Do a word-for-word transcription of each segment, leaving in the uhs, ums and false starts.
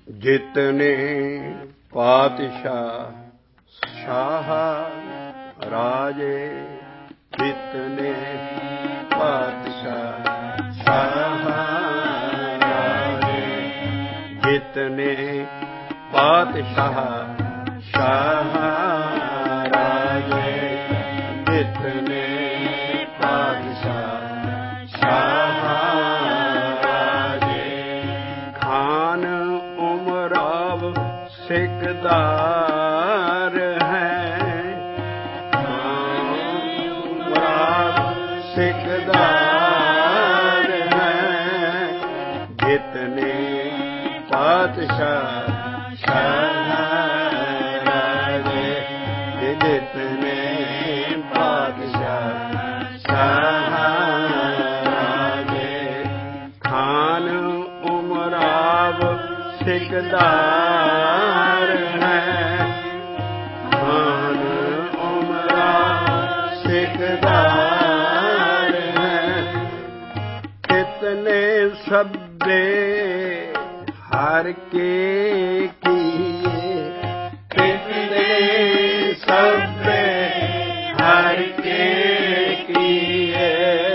जितने पातशाह शाह राजे, जितने पातशाह शाह राजे, जितने पातशाह शाह राजे, जितने पातशाह शाह राजे, खान उमराव सिकदार हैं, खान उमराव सिकदार हैं, जितने पातशाह शाह राजे, जितने पातशाह शाह राजे, खान उमराव सिकदार हैं, खान उमराव सिकदार हैं, कितने सब्बे हर के किए, कितने सब्बे हर के किए।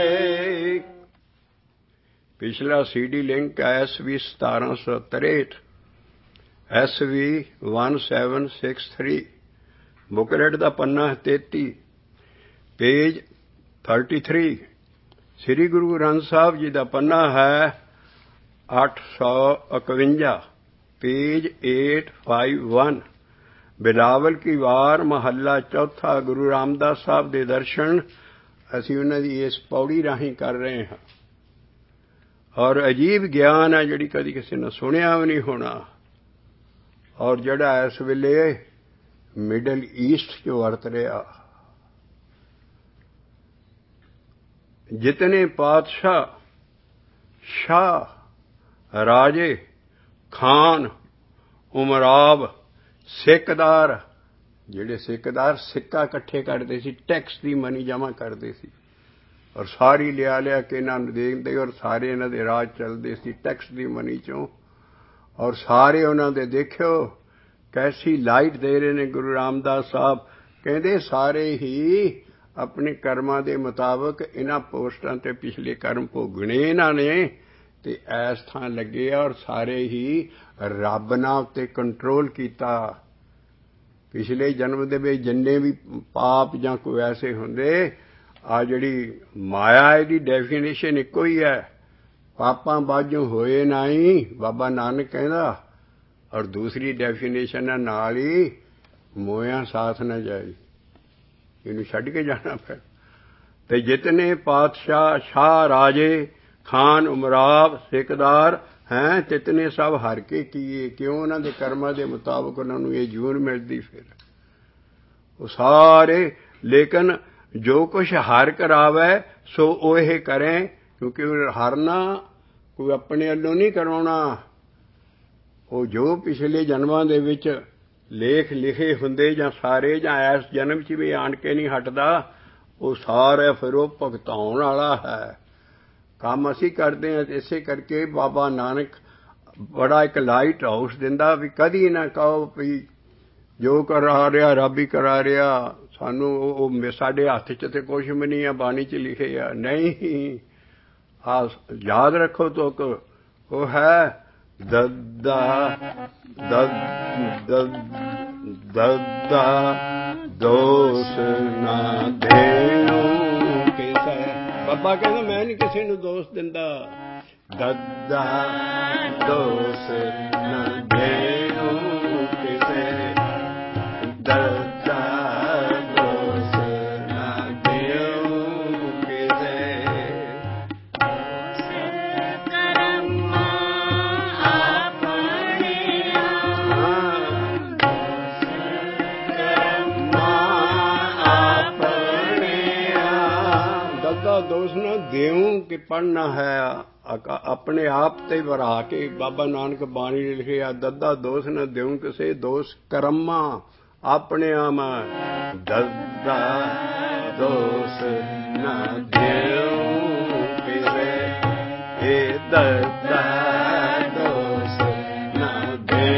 पिछला सीडी लिंक है एस वी सतारह सौ तिरठ, S V one seven six three, booklet का पन्ना तेती, page thirty three. Shri Guru Granth साहब जी का पन्ना है अठ सौ इकवंजा, page eight five one. Bilawal की वार महला चौथा। गुरु रामदास साहब के दर्शन असीं उन्हां दी इस पौड़ी राहीं कर रहे हैं, और अजीब ज्ञान है जिहड़ी कदी किसी ने सुनिया भी नहीं होना, और जिहड़ा इस वेले मिडल ईस्ट च वरत रहा। जितने पातशाह शाह राजे, खान उमराव सिकदार, ਜਿਹੜੇ ਸਿੱਕਦਾਰ ਸਿੱਕਾ ਇਕੱਠੇ ਕਰਦੇ ਸੀ, ਟੈਕਸ ਦੀ ਮਨੀ ਜਮ੍ਹਾਂ ਕਰਦੇ ਸੀ, ਔਰ ਸਾਰੀ ਲਿਆ ਲਿਆ ਕੇ ਇਹਨਾਂ ਨੂੰ ਦੇਂਦੇ, ਔਰ ਸਾਰੇ ਇਹਨਾਂ ਦੇ ਰਾਜ ਚੱਲਦੇ ਸੀ ਟੈਕਸ ਦੀ ਮਨੀ ਚੋਂ, ਔਰ ਸਾਰੇ ਉਹਨਾਂ ਦੇ ਦੇਖਿਓ ਕੈਸੀ ਲਾਈਟ ਦੇ ਰਹੇ ਨੇ। ਗੁਰੂ ਰਾਮਦਾਸ ਸਾਹਿਬ ਕਹਿੰਦੇ ਸਾਰੇ ਹੀ ਆਪਣੇ ਕਰਮਾਂ ਦੇ ਮੁਤਾਬਕ ਇਹਨਾਂ ਪੋਸਟਾਂ ਤੇ ਪਿਛਲੇ ਕਰਮ ਭੋਗਣੇ ਇਹਨਾਂ ਨੇ, ਤੇ ਐਸ ਥਾਂ ਲੱਗੇ ਆ, ਔਰ ਸਾਰੇ ਹੀ ਰੱਬ ਨਾਲ ਉੱਤੇ ਕੰਟਰੋਲ ਕੀਤਾ। ਪਿਛਲੇ ਜਨਮ ਦੇ ਵਿੱਚ ਜਿੰਨੇ ਵੀ ਪਾਪ ਜਾਂ ਕੋਈ ਐਸੇ ਹੁੰਦੇ, ਆ ਜਿਹੜੀ ਮਾਇਆ ਇਹਦੀ ਡੈਫੀਨੇਸ਼ਨ ਇੱਕੋ ਹੀ ਹੈ, ਪਾਪਾਂ ਬਾਝੋਂ ਹੋਏ ਨਹੀਂ, ਬਾਬਾ ਨਾਨਕ ਕਹਿੰਦਾ, ਔਰ ਦੂਸਰੀ ਡੈਫੀਨੇਸ਼ਨ ਹੈ ਨਾਲ ਹੀ ਮੋਇਆ ਸਾਥ ਨਾ ਜਾਏ, ਇਹਨੂੰ ਛੱਡ ਕੇ ਜਾਣਾ ਫਿਰ। ਤੇ ਜਿਤਨੇ ਪਾਤਸ਼ਾਹ ਸ਼ਾਹ ਰਾਜੇ, ਖਾਨ ਉਮਰਾਵ ਸਿਕਦਾਰ हैं, तितने सब हर के किए, क्यों उन्होंने कर्मां के मुताबिक उन्होंने ये जून मिलती, फिर वो सारे। लेकिन जो कुछ हर करावे सो वो ये करें, क्योंकि हरना कोई अपने वालों नहीं करवाना, वो जो पिछले जन्मां दे विच लेख लिखे हुंदे जां सारे जां इस जन्म च भी आण के नहीं हटदा, वो सारा फिर वो भुगताउण वाला है। काम असी करते हैं, इसे करके बाबा नानक बड़ा एक लाइट हाउस दिंदा भी कदी ना कहो भी जो करा रहा रब ही करा रहा, सानू साडे हथ च ते कुछ भी नहीं है, बाणी च लिखे आ नहीं। आ याद रखो तो वो है दद्दा दद्दा दोष ना देनो किसे। बाबा कहना मैं नहीं किसी नूं दोष दिंदा, दद्दा दोष ना देनो किसे, दद्दा दोष ना देनो किसे। कर्मा अपने कर्मा अपने दद्दा दोष ना देऊं कि पढ़ना है अपने आप ते वरा के। बाबा नानक बाणी लिखे आ दद्दा दोष न देऊं किसे, दोष कर्मा अपने आम। दद्दा दोष न देऊं किसे, ए दद्दा दोष न देऊं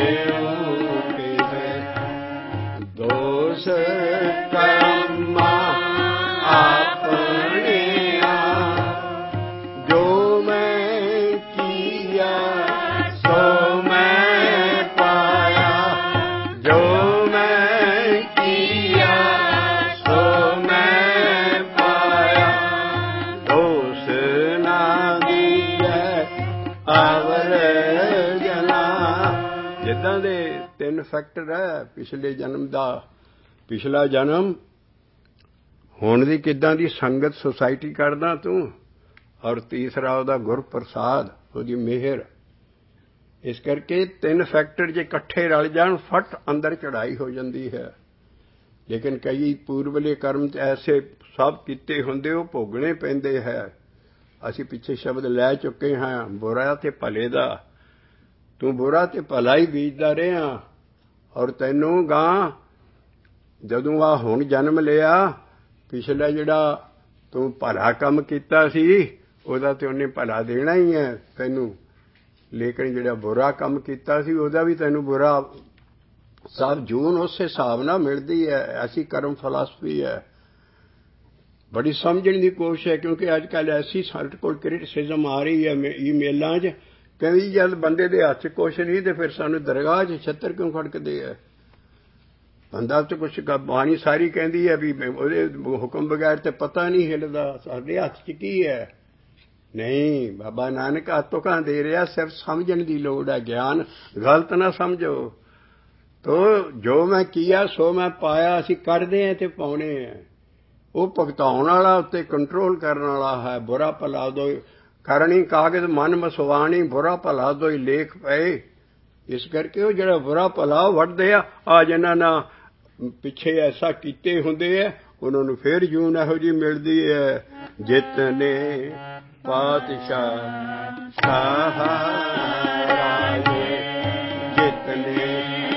ਆਵਰ ਜਨਾ। ਜਿੱਦਾਂ ਦੇ ਤਿੰਨ ਫੈਕਟਰ ਹੈ ਪਿਛਲੇ ਜਨਮ ਦਾ, ਪਿਛਲਾ ਜਨਮ, ਹੁਣ ਦੀ ਕਿੱਦਾਂ ਦੀ ਸੰਗਤ ਸੁਸਾਇਟੀ ਕਰਦਾ ਤੂੰ, ਔਰ ਤੀਸਰਾ ਉਹਦਾ ਗੁਰਪ੍ਰਸਾਦ, ਉਹਦੀ ਮਿਹਰ। ਇਸ ਕਰਕੇ ਤਿੰਨ ਫੈਕਟਰ ਜੇ ਇਕੱਠੇ ਰਲ ਜਾਣ ਫਟ ਅੰਦਰ ਚੜ੍ਹਾਈ ਹੋ ਜਾਂਦੀ ਹੈ। ਲੇਕਿਨ ਕਈ ਪੂਰਬਲੇ ਕਰਮ ਐਸੇ ਸਭ ਕੀਤੇ ਹੁੰਦੇ ਉਹ ਭੋਗਣੇ ਪੈਂਦੇ ਹੈ। ਅਸੀਂ ਪਿੱਛੇ ਸ਼ਬਦ ਲੈ ਚੁੱਕੇ ਹਾਂ ਬੁਰਾ ਤੇ ਭਲੇ ਦਾ। ਤੂੰ ਬੁਰਾ ਤੇ ਭਲਾ ਹੀ ਬੀਜਦਾ ਰਿਹਾ, ਔਰ ਤੈਨੂੰ ਗਾਂ ਜਦੋਂ ਆ ਹੁਣ ਜਨਮ ਲਿਆ, ਪਿਛਲਾ ਜਿਹੜਾ ਤੂੰ ਭਲਾ ਕੰਮ ਕੀਤਾ ਸੀ ਉਹਦਾ ਤੇ ਉਹਨੇ ਭਲਾ ਦੇਣਾ ਹੀ ਹੈ ਤੈਨੂੰ। ਲੇਕਿਨ ਜਿਹੜਾ ਬੁਰਾ ਕੰਮ ਕੀਤਾ ਸੀ ਉਹਦਾ ਵੀ ਤੈਨੂੰ ਬੁਰਾ ਸਭ ਜੂਨ ਉਸੇ ਹਿਸਾਬ ਨਾਲ ਮਿਲਦੀ ਹੈ। ਐਸੀ ਕਰਮ ਫਿਲਾਸਫੀ ਹੈ, ਬੜੀ ਸਮਝਣ ਦੀ ਕੋਸ਼ਿਸ਼ ਹੈ। ਕਿਉਂਕਿ ਅੱਜ ਕੱਲ੍ਹ ਐਸੀ ਸਾਡੇ ਕੋਲ ਕ੍ਰਿਟਿਸਿਜ਼ਮ ਆ ਰਹੀ ਹੈ ਈਮੇਲਾਂ 'ਚ, ਕਹਿੰਦੀ ਜਦ ਬੰਦੇ ਦੇ ਹੱਥ 'ਚ ਕੁਛ ਨਹੀਂ ਤੇ ਫਿਰ ਸਾਨੂੰ ਦਰਗਾਹ 'ਚ ਛੱਤਰ ਕਿਉਂ ਖੜਕਦੇ ਹੈ। ਬੰਦਾ ਤੇ ਕੁਛ ਬਾਣੀ ਸਾਰੀ ਕਹਿੰਦੀ ਹੈ ਵੀ ਉਹਦੇ ਹੁਕਮ ਬਗੈਰ ਤੇ ਪਤਾ ਨਹੀਂ ਹਿੱਲਦਾ, ਸਾਡੇ ਹੱਥ 'ਚ ਕੀ ਹੈ। ਨਹੀਂ, ਬਾਬਾ ਨਾਨਕ ਤੁਕਾਂ ਦੇ ਰਿਹਾ, ਸਿਰਫ ਸਮਝਣ ਦੀ ਲੋੜ ਹੈ। ਗਿਆਨ ਗਲਤ ਨਾ ਸਮਝੋ। ਤੋ ਜੋ ਮੈਂ ਕੀਆ ਸੋ ਮੈਂ ਪਾਇਆ, ਅਸੀਂ ਕਰਦੇ ਹਾਂ ਤੇ ਪਾਉਣੇ ਹੈ। ਉਹ ਭੁਗਤਾਉਣ ਵਾਲਾ, ਉੱਤੇ ਕੰਟਰੋਲ ਕਰਨ ਵਾਲਾ ਹੈ। ਬੁਰਾ ਭਲਾ ਦੋਈ ਕਰਨੀ ਕਾਗਜ਼ ਮਨ ਮਸਵਾਣੀ, ਬੁਰਾ ਭਲਾ ਦੋਈ ਲੇਖ ਪਏ। ਇਸ ਕਰਕੇ ਉਹ ਜਿਹੜਾ ਬੁਰਾ ਭਲਾ ਵੱਢਦੇ ਆ, ਆ ਜਿਨ੍ਹਾਂ ਨਾਲ ਪਿੱਛੇ ਐਸਾ ਕੀਤੇ ਹੁੰਦੇ ਆ ਉਹਨਾਂ ਨੂੰ ਫੇਰ ਜੂਨ ਇਹੋ ਜਿਹੀ ਮਿਲਦੀ ਹੈ। ਜਿਤਨੇ ਪਾਤਸ਼ਾਹ ਸ਼ਾਹ ਰਾਜੇ, ਜਿਤਨੇ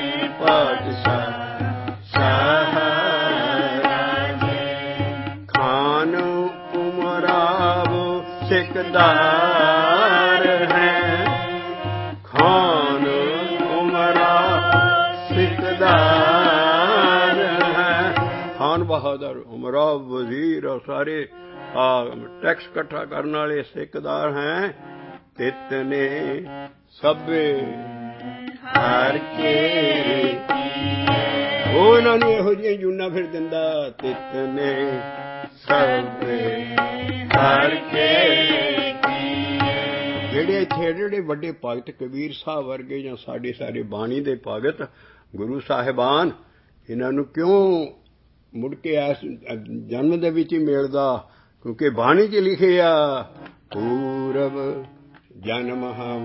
ਪਾਤਸ਼ਾਹ ਸ਼ਾਹ ਰਾਜੇ, ਖਾਨ ਉਮਰਾਵ ਸਿਕਦਾਰ ਹੈ, ਖਾਨ ਉਮਰਾਵ ਸਿਕਦਾਰ ਹੈ। ਖਾਨ ਬਹਾਦਰ, ਉਮਰਾਵ ਵਜ਼ੀਰ और सारे टैक्स इकट्ठा करने वाले सिकदार हैं। तितने सबे हर के ਉਹ ਇਹਨਾਂ ਨੂੰ ਇਹੋ ਜਿਹੀਆਂ ਜੂਨਾਂ ਫਿਰ ਦਿੰਦਾ। ਤਿਤਨੇ सबे हर के ਜਿਹੜੇ ਇੱਥੇ ਜਿਹੜੇ ਵੱਡੇ ਭਗਤ ਕਬੀਰ ਸਾਹਿਬ ਵਰਗੇ ਜਾਂ ਸਾਡੇ ਸਾਰੇ ਬਾਣੀ ਦੇ ਭਗਤ ਗੁਰੂ ਸਾਹਿਬਾਨ, ਇਹਨਾਂ ਨੂੰ ਕਿਉਂ ਮੁੜ ਕੇ ਇਸ ਜਨਮ ਦੇ ਵਿੱਚ ਹੀ ਮਿਲਦਾ? ਕਿਉਂਕਿ ਬਾਣੀ 'ਚ ਲਿਖਿਆ ਪੂਰਬ ਜਨਮ ਹਮ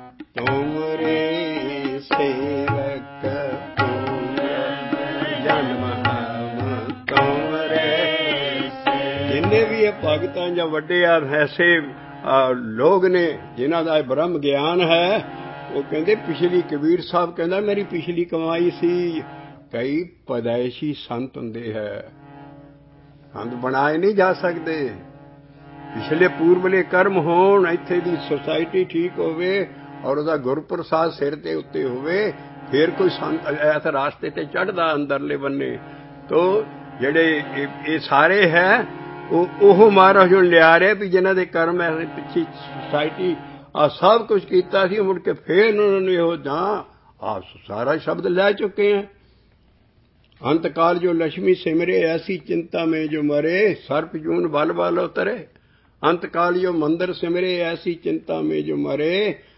ਤੁਮਰੇ ਸੇਵਕ, ਪੂਰਬ ਜਨਮ ਹਮ ਤੁਮਰੇ। ਜਿੰਨੇ ਵੀ ਇਹ ਭਗਤਾਂ ਜਾਂ ਵੱਡੇ ਆ ਐਸੇ ਲੋਕ ਨੇ ਜਿਨ੍ਹਾਂ ਦਾ ਬ੍ਰਹਮ ਗਿਆਨ ਹੈ, ਉਹ ਕਹਿੰਦੇ ਪਿਛਲੀ, ਕਬੀਰ ਸਾਹਿਬ ਕਹਿੰਦਾ ਮੇਰੀ ਪਿਛਲੀ ਕਮਾਈ ਸੀ। ਕਈ ਪਦਾਇਸ਼ੀ ਸੰਤ ਹੁੰਦੇ ਹੈ, ਸੰਤ ਬਣਾਏ ਨਹੀਂ ਜਾ ਸਕਦੇ। ਪਿਛਲੇ ਪੂਰਬਲੇ ਕਰਮ ਹੋਣ, ਇੱਥੇ ਦੀ ਸੁਸਾਇਟੀ ਠੀਕ ਹੋਵੇ ਔਰ ਉਹਦਾ ਗੁਰਪ੍ਰਸਾਦ ਸਿਰ ਦੇ ਉੱਤੇ ਹੋਵੇ, ਫਿਰ ਕੋਈ ਸੰਤ ਇਸ ਰਾਸਤੇ ਤੇ ਚੜ੍ਹਦਾ ਅੰਦਰਲੇ ਬੰਨੇ। ਤੋ ਜਿਹੜੇ ਇਹ ਸਾਰੇ ਹੈ ਉਹ ਉਹ ਮਹਾਰਾਜ ਨੂੰ ਲਿਆ ਰਹੇ ਵੀ ਜਿਨ੍ਹਾਂ ਦੇ ਕਰਮ ਐਸੇ ਪਿੱਛੇ ਸੁਸਾਇਟੀ ਆ ਸਭ ਕੁਝ ਕੀਤਾ ਸੀ, ਮੁੜ ਕੇ ਫਿਰ ਉਹਨਾਂ ਨੂੰ ਇਹੋ ਜਾਂ ਆ ਸਾਰਾ ਸ਼ਬਦ ਲੈ ਚੁੱਕੇ ਹੈ। अंत काल जो लक्ष्मी सिमरे ऐसी चिंता में जो मरे, सर्प जून बल बल उतरे। अंत काल जो मंदिर सिमरे ऐसी चिंता में जो मरे,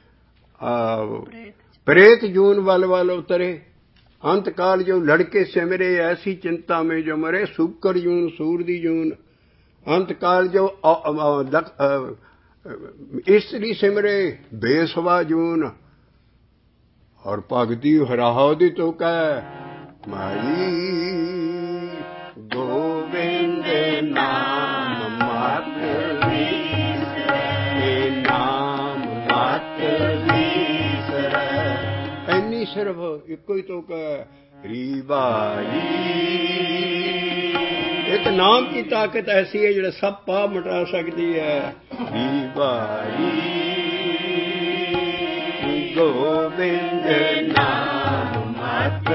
प्रेत जून बल बल उतरे। अंत काल जो लड़के सिमरे ऐसी चिंता में जो मरे, सूकर जून सूर दी जून। अंत काल जो स्त्री सिमरे बेसवा जून, और भगती हराहो दी तो कह माई गोविंद नाम मत विसरै, नाम मत विसरै। ऐनी सिर्फ इको ही तो कह री बाई। एक नाम की ताकत ऐसी है जो सब पाप मिटा सकती है। री बाई गोविंद नाम मत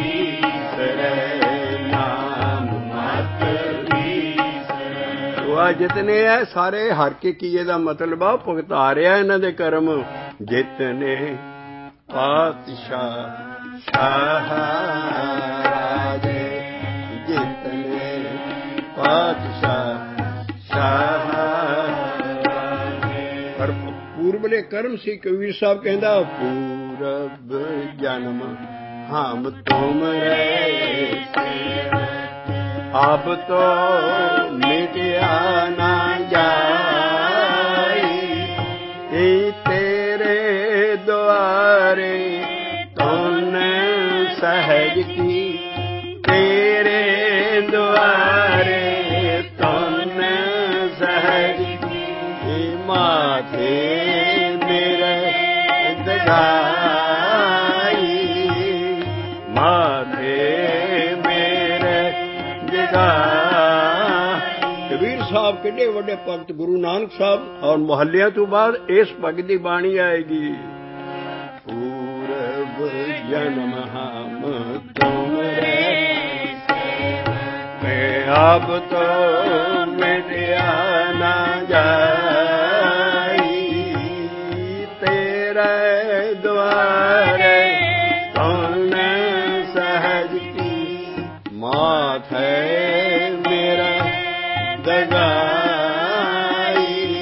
जितने है सारे हर के कीए का मतलब आ भुगता रहा इन्हां दे कर्म। जितने पातशाह शाह राजे, जितने पातशाह शाह। पर पूर्वले ਕਰਮ ਸੀ। ਕਬੀਰ ਸਾਹਿਬ ਕਹਿੰਦਾ ਪੂਰਬ ਜਨਮ ਹਮ ਤੁਮਰੇ ਅਬ ਤੋ ਮਿਟਿਆ ਨਾ ਜਾਈ ਇਹ ਤੇਰੇ ਦੁਆਰੇ ਤੁਨ ਸਹਿਜ ਕੀ ਤੇਰੇ ਦੁਆਰੇ ਤੁਨ ਸਹਿਜ ਕੀ ਮਾਥੇ ਮੇਰੇ ਦਗਾਈ ਮਾਥੇ ਮੇਰੇ ਦਗਾਈ। ਕਬੀਰ ਸਾਹਿਬ ਕਿੰਨੇ ਵੱਡੇ ਭਗਤ, ਗੁਰੂ ਨਾਨਕ ਸਾਹਿਬ ਔਰ ਮੁਹੱਲਿਆਂ ਤੋਂ ਬਾਅਦ ਇਸ ਭਗਤ ਦੀ ਬਾਣੀ ਆਏਗੀ। ਪੂਰਬ ਜਨਮ ਹਮ ਤੁਮਰੇ ਅਬ ਤੋ ਮਿਟਿਆ ਨਾ ਜਾਈ ਤੇਰੇ ਦੁਆਰੇ ਤੁਨ ਸਹਿਜ ਕੀ ਮਾਥੇ ਮੇਰਾ ਦਗਾਈ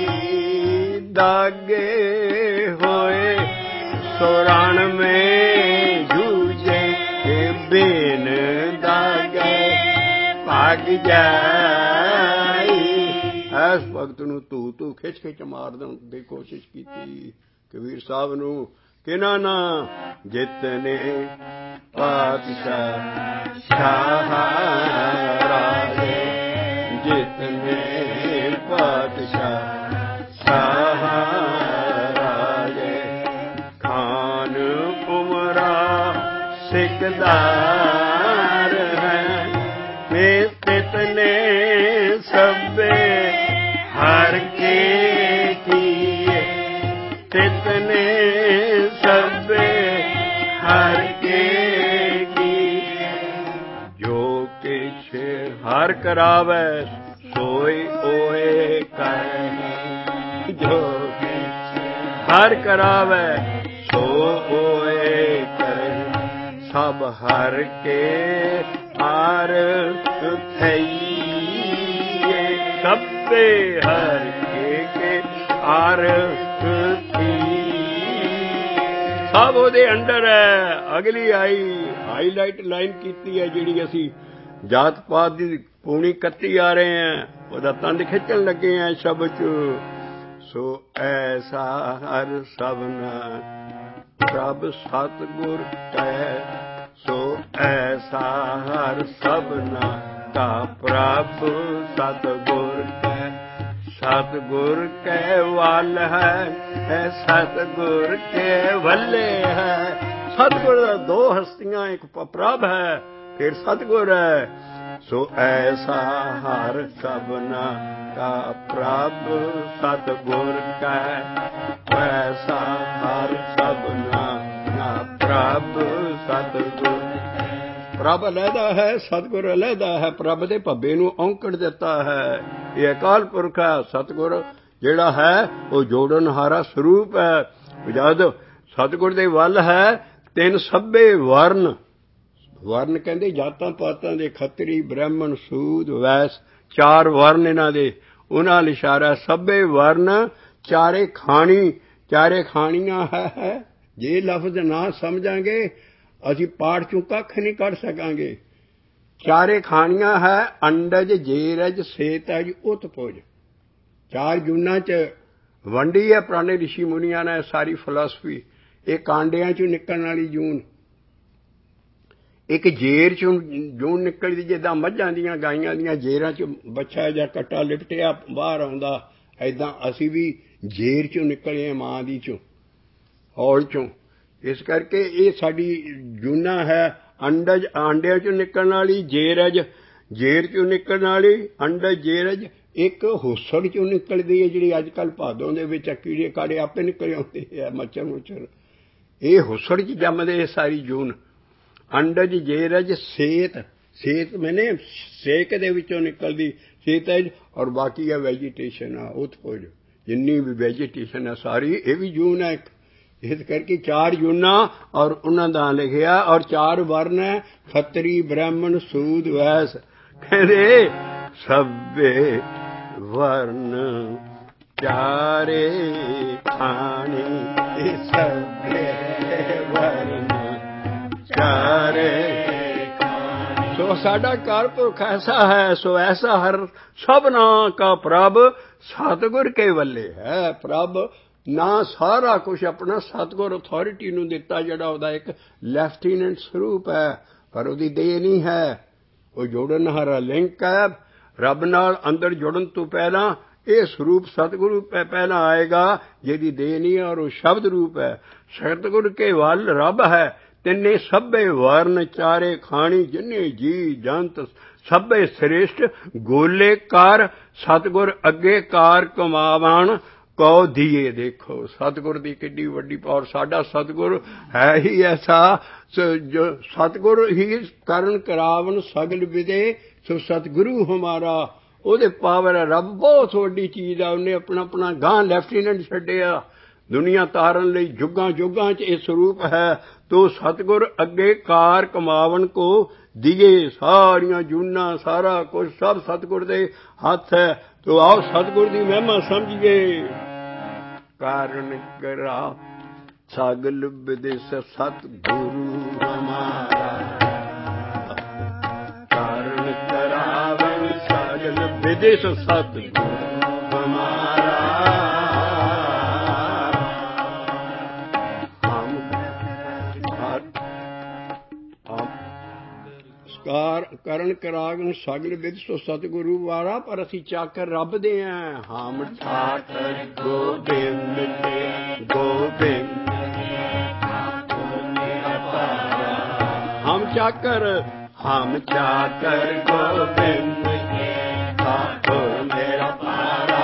ਦਾਗੇ ਹੋਏ ਸੁਰਣ ਮੇਂ ਜੂਝੇ ਬੇਨ ਦਾਗੇ ਭਾਗ ਜਾਈ। ਇਸ ਭਗਤ ਨੂੰ ਤੂੰ ਤੂੰ ਖਿੱਚ ਖਿੱਚ ਮਾਰਨ ਦੀ ਕੋਸ਼ਿਸ਼ ਕੀਤੀ। ਕਬੀਰ ਸਾਹਿਬ ਨੂੰ ਕਿਹਨਾਂ ਨਾ ਜਿਤਨੇ ਪਾਤਸ਼ਾਹ ਸ਼ਾਹ ਰਾਜੇ ਜਿਤਨੇ ਪਾਤਸ਼ਾਹ ਸ਼ਾਹ ਰਾਜੇ ਖਾਨ ਉਮਰਾ ਸਿਕਦਾਰ ਹੈ ਵੇ ਤਿਤਨੇ ਸਭੇ ਹਰ ਕੇ ਕੀਏ ਤਿਤਨੇ ਸਭੇ ਹਰ ਕੇ ਕੀਏ ਜੋ ਕਿਛ ਹਰ ਕਰਾਵੇ ਸੋਈ ਓਏ ਕਰੇ ਜੋ ਕਿਛ ਹਰ ਕਰਾਵੇ ਸੋ ਓਏ ਕਰੇ ਸਭ ਹਰ ਕੇ ਆਰ ਥਈਏ ਸਭੇ ਹਰ ਕੇ ਕੇ ਆਰ ਥਈ ਸਭ ਉਹਦੇ ਅੰਡਰ ਹੈ। ਅਗਲੀ ਆਈ ਹਾਈਲਾਈਟ ਲਾਈਨ ਕੀਤੀ ਹੈ ਜਿਹੜੀ ਅਸੀਂ ਜਾਤ ਪਾਤ ਦੀ ਪੂਣੀ ਕੱਤੀ ਆ ਰਹੇ ਹਾਂ, ਉਹਦਾ ਤੰਦ ਖਿੱਚਣ ਲੱਗੇ ਹਾਂ ਸ਼ਬਦ ਚ। ਸੋ ਐਸਾ ਹਰ ਸਭਨਾ ਪ੍ਰਭ ਸਤਿਗੁਰ ਕੈ ਸੋ ਐਸਾ ਹਰ ਸਭਨਾ ਕਾ ਪ੍ਰਭ ਸਤਿਗੁਰ ਕੈ ਸਤਿਗੁਰ ਕੈ ਵੱਲ ਹੈ ਸਤਿਗੁਰ ਕੇ ਵੱਲੇ ਹੈ। ਸਤਿਗੁਰ ਦਾ ਦੋ ਹਸਤੀਆਂ ਇੱਕ ਪ੍ਰਭ ਹੈ ਫਿਰ ਸਤਿਗੁਰ ਹੈ। ਸੋ ਐਸਾ ਹਰ ਸਭਨਾ ਕਾ ਪ੍ਰਭ ਸਤਿਗੁਰ ਕੈ ਐਸਾ ਹਰ ਸਭਨਾ ਕਾ ਪ੍ਰਭ ਸਤਿਗੁਰ ਪ੍ਰਭ ਅਲੱਹਦਾ ਹੈ ਸਤਿਗੁਰ ਅਲੱਹਦਾ ਹੈ। ਪ੍ਰਭ ਦੇ ਭੱਬੇ ਨੂੰ ਔਂਕੜ ਦਿੱਤਾ ਹੈ। ਇਹ ਅਕਾਲ ਪੁਰਖ ਹੈ। ਸਤਿਗੁਰ ਜਿਹੜਾ ਹੈ ਉਹ ਜੋੜਨਹਾਰਾ ਸਰੂਪ ਹੈ। ਜਦ ਸਤਿਗੁਰ ਦੇ ਵੱਲ ਹੈ ਤਿੰਨ ਸਭੇ ਵਰਨ ਵਰਨ ਕਹਿੰਦੇ ਜਾਤਾਂ ਪਾਤਾਂ ਦੇ ਖੱਤਰੀ ਬ੍ਰਾਹਮਣ ਸੂਦ ਵੈਸ ਚਾਰ ਵਰਨ ਇਹਨਾਂ ਦੇ ਉਹਨਾਂ ਨਾਲ ਇਸ਼ਾਰਾ ਸਭੇ ਵਰਨ ਚਾਰੇ ਖਾਣੀ ਚਾਰੇ ਖਾਣੀਆਂ ਹੈ। ਜੇ ਲਫ਼ਜ਼ ਨਾ ਸਮਝਾਂਗੇ ਅਸੀਂ ਪਾਠ ਚੋਂ ਕੱਖ ਨਹੀਂ ਕੱਢ ਸਕਾਂਗੇ। ਚਾਰੇ ਖਾਣੀਆਂ ਹੈ ਅੰਡਜ ਜੇਰਜ ਸੇਤਜ ਉਤਪੁਜ ਚਾਰ ਜੂਨਾਂ ਚ ਵੰਡੀ ਹੈ ਪੁਰਾਣੇ ਰਿਸ਼ੀ ਮੁਨੀਆਂ ਨੇ ਸਾਰੀ ਫਿਲਾਸਫੀ। ਇਹ ਕਾਂਡਿਆਂ ਚੋਂ ਨਿਕਲਣ ਵਾਲੀ ਜੂਨ ਇੱਕ ਜੇਰ ਚੋਂ ਜੂਨ ਨਿਕਲਦੀ ਜਿੱਦਾਂ ਮੱਝਾਂ ਦੀਆਂ ਗਾਈਆਂ ਦੀਆਂ ਜੇਰਾਂ ਚ ਬੱਚਾ ਜਾਂ ਕੱਟਾ ਲਿਪਟਿਆ ਬਾਹਰ ਆਉਂਦਾ ਏਦਾਂ ਅਸੀਂ ਵੀ ਜੇਰ ਚੋਂ ਨਿਕਲੇ ਮਾਂ ਦੀ ਚੋਂ ਹੌਲ ਚੋਂ। ਇਸ ਕਰਕੇ ਇਹ ਸਾਡੀ ਜੂਨਾ ਹੈ ਅੰਡਜ ਆਂਡਿਆਂ ਚੋਂ ਨਿਕਲਣ ਵਾਲੀ ਜੇਰਜ ਜੇਰ ਚੋਂ ਨਿਕਲਣ ਵਾਲੀ ਅੰਡਜ ਜੇਰਜ ਇੱਕ ਹੁਸੜ ਚੋਂ ਨਿਕਲਦੀ ਹੈ ਜਿਹੜੀ ਅੱਜ ਕੱਲ੍ਹ ਭਾਦੋਂ ਦੇ ਵਿੱਚ ਕੀੜੇ ਕਾੜੇ ਆਪੇ ਨਿਕਲ ਆਉਂਦੇ ਆ ਮੱਛਰ ਮੁੱਛਰ ਇਹ ਹੁਸੜ ਚ ਜੰਮਦੇ ਸਾਰੀ ਜੂਨ। ਅੰਡਜ ਜੇਰਜ ਸੇਤ ਸੇਤ ਮੈਨੇ ਸੇਕ ਦੇ ਵਿੱਚੋਂ ਨਿਕਲਦੀ ਸੇਤਜ ਔਰ ਬਾਕੀ ਹੈ ਵੈਜੀਟੇਸ਼ਨ ਆ ਉਤਪੁਜ ਜਿੰਨੀ ਵੀ ਵੈਜੀਟੇਸ਼ਨ ਹੈ ਸਾਰੀ ਇਹ ਵੀ ਜੂਨ ਹੈ। ਇਸ ਕਰਕੇ ਚਾਰ ਜੂਨਾਂ ਔਰ ਉਹਨਾਂ ਦਾ ਲਿਖਿਆ ਔਰ ਚਾਰ ਵਰਨ ਹੈ ਖੱਤਰੀ ਬ੍ਰਾਹਮਣ ਸੂਦ ਵੈਸ ਕਹਿੰਦੇ ਸਭੇ ਵਰਨ ਚਾਰੇ ਖਾਣੀ ਸਭੇ ਵਰਨ ਚਾਰੇ। ਸੋ ਸਾਡਾ ਕਾਰਪੁਰਖ ਐਸਾ ਹੈ, ਸੋ ਐਸਾ ਹਰ ਸਭਨਾ ਕਾ ਪ੍ਰਭ ਸਤਿਗੁਰ ਕੇ ਵੱਲੇ ਹੈ। ਪ੍ਰਭ ਨਾ ਸਾਰਾ ਕੁਝ ਆਪਣਾ ਸਤਿਗੁਰ ਅਥਾਰਿਟੀ ਨੂੰ ਦਿੱਤਾ, ਜਿਹੜਾ ਉਹਦਾ ਇੱਕ ਲੈਫਟੀਨੈਂਟ ਸਰੂਪ ਹੈ, ਪਰ ਉਹਦੀ ਦੇਹ ਨਹੀਂ ਹੈ। ਉਹ ਜੋੜਨ ਹਾਰਾ ਲਿੰਕ ਹੈ ਰੱਬ ਨਾਲ। ਅੰਦਰ ਜੁੜਨ ਤੋਂ ਪਹਿਲਾਂ ਇਹ ਸਰੂਪ ਸਤਿਗੁਰੂ ਪਹਿਲਾਂ ਆਏਗਾ, ਜਿਹਦੀ ਦੇਹ ਨਹੀਂ ਹੈ, ਔਰ ਉਹ ਸ਼ਬਦ ਰੂਪ ਹੈ। ਸਤਿਗੁਰ ਕੇ ਵੱਲ ਰੱਬ ਹੈ, ਤਿੰਨੇ ਸਭੇ ਵਰਨ ਚਾਰੇ ਖਾਣੀ ਜਿੰਨੇ ਜੀ ਜੰਤ ਸਭੇ ਸ੍ਰੇਸ਼ਟ ਗੋਲੇ ਕਾਰ ਸਤਿਗੁਰ ਅੱਗੇ ਕਾਰ ਕਮਾਵਣ ਕਉ ਦੀਏ। ਦੇਖੋ ਸਤਿਗੁਰ ਦੀ ਕਿੰਨੀ ਵੱਡੀ ਪਾਵਰ। ਸਾਡਾ ਸਤਿਗੁਰ ਹੈ ਹੀ ਐਸਾ, ਜੋ ਸਤਿਗੁਰ ਹੀ ਕਰਨ ਕਰਾਵਣ ਸਗਲ ਵਿਦੇ, ਸੋ ਸਤਿਗੁਰੂ ਹਮਾਰਾ। ਉਹਦੇ ਪਾਵਰ ਹੈ। ਰੱਬ ਬਹੁਤ ਵੱਡੀ ਚੀਜ਼ ਹੈ। ਉਹਨੇ ਆਪਣਾ ਆਪਣਾ ਗਾਂ ਲੈਫਟੀਨੈਂਟ ਛੱਡਿਆ ਦੁਨੀਆ ਤਾਰਨ ਲਈ। ਜੁਗਾਂ ਜੁਗਾਂ 'ਚ ਇਹ ਸਰੂਪ ਹੈ। ਤੋ ਸਤਿਗੁਰ ਅੱਗੇ ਕਾਰ ਕਮਾਵਣ ਕੋ ਦੀਏ। ਸਾਰੀਆਂ ਜੂਨਾਂ ਸਾਰਾ ਕੁਝ ਸਭ ਸਤਿਗੁਰ ਦੇ ਹੱਥ ਹੈ। ਤੋ ਆਓ ਸਤਿਗੁਰ ਦੀ ਮਹਿਮਾ ਸਮਝੀਏ। ਕਾਰਨ ਕਰਾ ਸਗਲ ਵਿਦਿਸ ਸਤਿਗੁਰੂ ਹਮਾਰਾ, ਕਾਰਨ ਕਰਾਵਨ ਸਗਲ ਵਿਦਿਸ ਸਤਿਗੁਰੂ ਹਮਾਰਾ। ਕਰਨ ਕਰਾਗਨ ਸਗਲ ਵਿਦ ਸੋ ਸਤਿਗੁਰੂ ਵਾਲਾ, ਪਰ ਅਸੀਂ ਚਾਕਰ ਰੱਬ ਦੇ ਹਾਂ। ਹਮ ਠਾਕਰ ਗੋਬਿੰਦ ਕੇ ਗੋਬਿੰਦ ਹਮ ਚਾਕਰ, ਹਮ ਚਾਕਰ ਗੋਬਿੰਦ ਕੇ ਠਾਕੁਰ ਮੇਰਾ ਪਾਰਾ।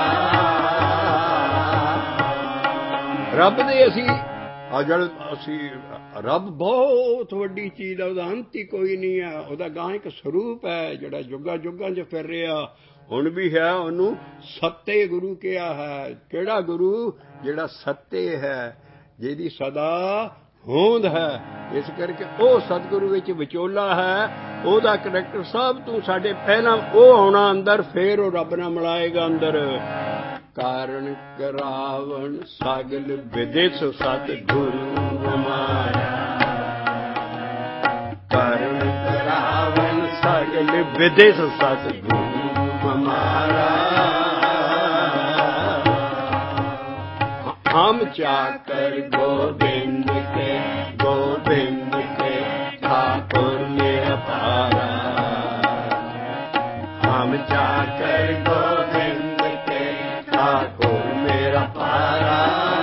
ਰੱਬ ਦੇ ਅਸੀਂ ਆ ਜਦ ਅਸੀਂ ਰੱਬ ਬਹੁਤ ਵੱਡੀ ਚੀਜ਼ ਹੈ। ਉਹਦਾ ਅੰਤ ਹੀ ਕੋਈ ਨਹੀਂ ਹੈ। ਉਹਦਾ ਗਾਂ ਇੱਕ ਸਰੂਪ ਹੈ ਜਿਹੜਾ ਜੁਗਾਂ ਜੁਗਾਂ 'ਚ ਫਿਰ ਰਿਹਾ, ਹੁਣ ਵੀ ਹੈ। ਉਹਨੂੰ ਸੱਤੇ ਗੁਰੂ ਕਿਹਾ ਹੈ। ਕਿਹੜਾ ਗੁਰੂ? ਜਿਹੜਾ ਸੱਤੇ ਹੈ, ਜਿਹਦੀ ਸਦਾ ਹੋਂਦ ਹੈ। ਇਸ ਕਰਕੇ ਉਹ ਸਤਿਗੁਰੂ ਵਿੱਚ ਵਿਚੋਲਾ ਹੈ। ਉਹਦਾ ਕਰੈਕਟਰ ਸਭ ਤੋਂ ਸਾਡੇ ਪਹਿਲਾਂ ਉਹ ਆਉਣਾ ਅੰਦਰ, ਫਿਰ ਉਹ ਰੱਬ ਨਾਲ ਮਿਲਾਏਗਾ ਅੰਦਰ। ਕਾਰਨ ਕਰਾਵਣ ਸਗਲ ਵਿਦਿਸ ਸਤਿਗੁਰੂ ਹਮਾਰਾ, ਕਾਰਨ ਕਰਾਵਣ ਸਗਲ ਵਿਦਿਸ ਸਤਿਗੁਰੂ ਹਮਾਰਾ। ਹਮ ਚਾਕਰ ਗੋਬਿੰਦ ਕੇ ਗੋਬਿੰਦ ਕੇ ठाकुर मेरा पारा। हम चाकर गोविंद के ठाकुर मेरा पारा।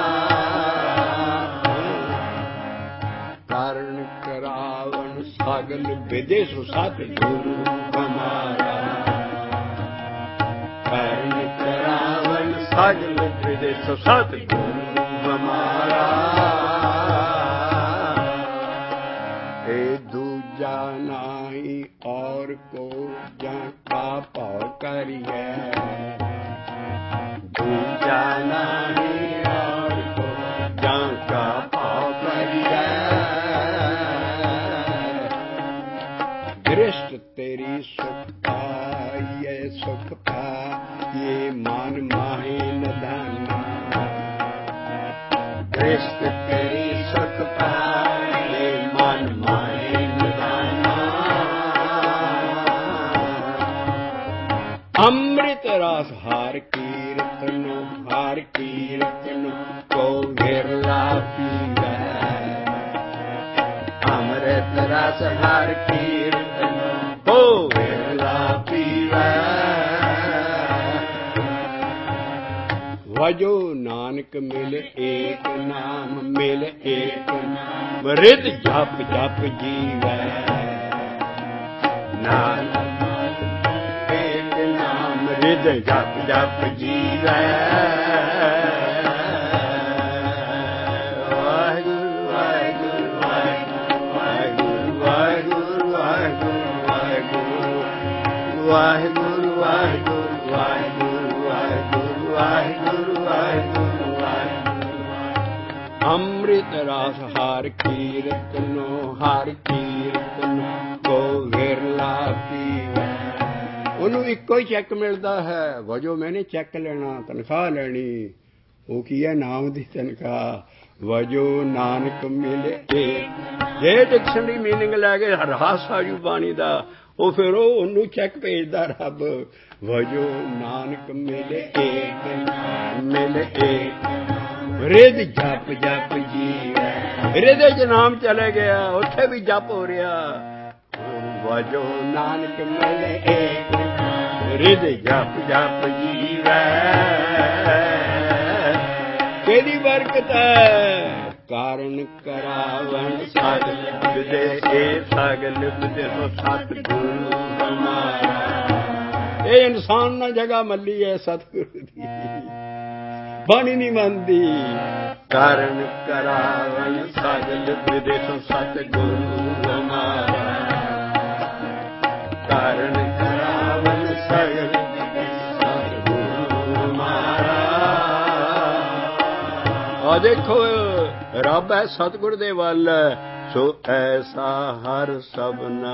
कारण करावन सगल विदेश सतगुरु हमारा। कारण करावन सगल विदेश सतगुरु हमारा। दूजा नाई और को जाका पाव करिए। दूजा नाई और को जाका पाव करिए। दृष्ट तेरी सुख पा ये सुख पा ये मान माहे नदाना। दृष्ट तेरी सुख पा ये मान माहे अमृत रस हर कीर्तन हर कीर्तन को विरला पीवै। अमृत रस हर कीर्तन को विरला पीवै। वजो नानक मिल एक नाम मिल एक नाम रिद जप जप जीवै। नानक रिद जप जप जीवै। वाहिगुरु वाहिगुरु वाहिगुरु वाहिगुरु वाहिगुरु वाहिगुरु वाहिगुरु वाहिगुरु वाहिगुरु वाहिगुरु वाहिगुरु वाहिगुरु। अमृत रस हर कीर्तनो हर कीर्तन को विरला पीवै। ਉਹਨੂੰ ਇੱਕੋ ਹੀ ਚੈੱਕ ਮਿਲਦਾ ਹੈ, ਵਜੋ ਮੈਨੇ ਚੈੱਕ ਲੈਣਾ, ਤਨਖਾਹ ਲੈਣੀ। ਉਹ ਕੀ ਹੈ? ਨਾਮ ਦੀ ਤਨਖਾਹ। ਵਜੋ ਨਾਨਕ ਮਿਲੇ ਏਕ। ਜੇ ਡਿਕਸ਼ਨਰੀ ਮੀਨਿੰਗ ਲੈ ਕੇ ਰਹਾਸ ਆਜੂ ਬਾਣੀ ਦਾ, ਉਹ ਫਿਰ ਉਹ ਉਹਨੂੰ ਚੈੱਕ ਭੇਜਦਾ ਰੱਬ। ਵਜੋ ਨਾਨਕ ਮਿਲੇ ਏਕ, ਮਿਲੇ ਏਕ ਰਿਦ ਜਪ ਜਪ ਜੀਵੈ। ਰਿਦੇ ਚ ਨਾਮ ਚਲੇ ਗਿਆ, ਉੱਥੇ ਵੀ ਜਪ ਹੋ ਰਿਹਾ। ਵਜੋ ਨਾਨਕ ਮਿਲੇ ਏਕ, ਰਿਦ ਜਪ ਜਪ ਜੀਵੈ। ਕਿਹਦੀ ਬਰਕਤ ਹੈ? ਕਾਰਨ ਕਰਾਵਣ ਸਗਲ ਵਿਦੇ, ਇਹ ਸਗਲ ਵਿਦੇ ਸਤਿਗੁਰੂ ਹਮਾਰਾ। ਇਹ ਇਨਸਾਨ ਨਾਲ ਜਗ੍ਹਾ ਮੱਲੀ ਹੈ ਸਤਿਗੁਰੂ ਦੀ, ਬਾਣੀ ਨਹੀਂ ਮੰਨਦੀ। ਕਾਰਨ ਕਰਾਵਣ ਸਗਲ ਵਿਦੇ ਸਤਿਗੁਰੂ ਹਮਾਰਾ। ਕਾਰਨ ਕਰਾਵਣ ਸਗਲ ਸਤਿਗੁਰੂ ਹਮਾਰਾ। ਆ ਦੇਖੋ ਰੱਬ ਹੈ ਸਤਿਗੁਰ ਦੇ ਵੱਲ। ਸੋ ਐਸਾ ਹਰ ਸਭਨਾ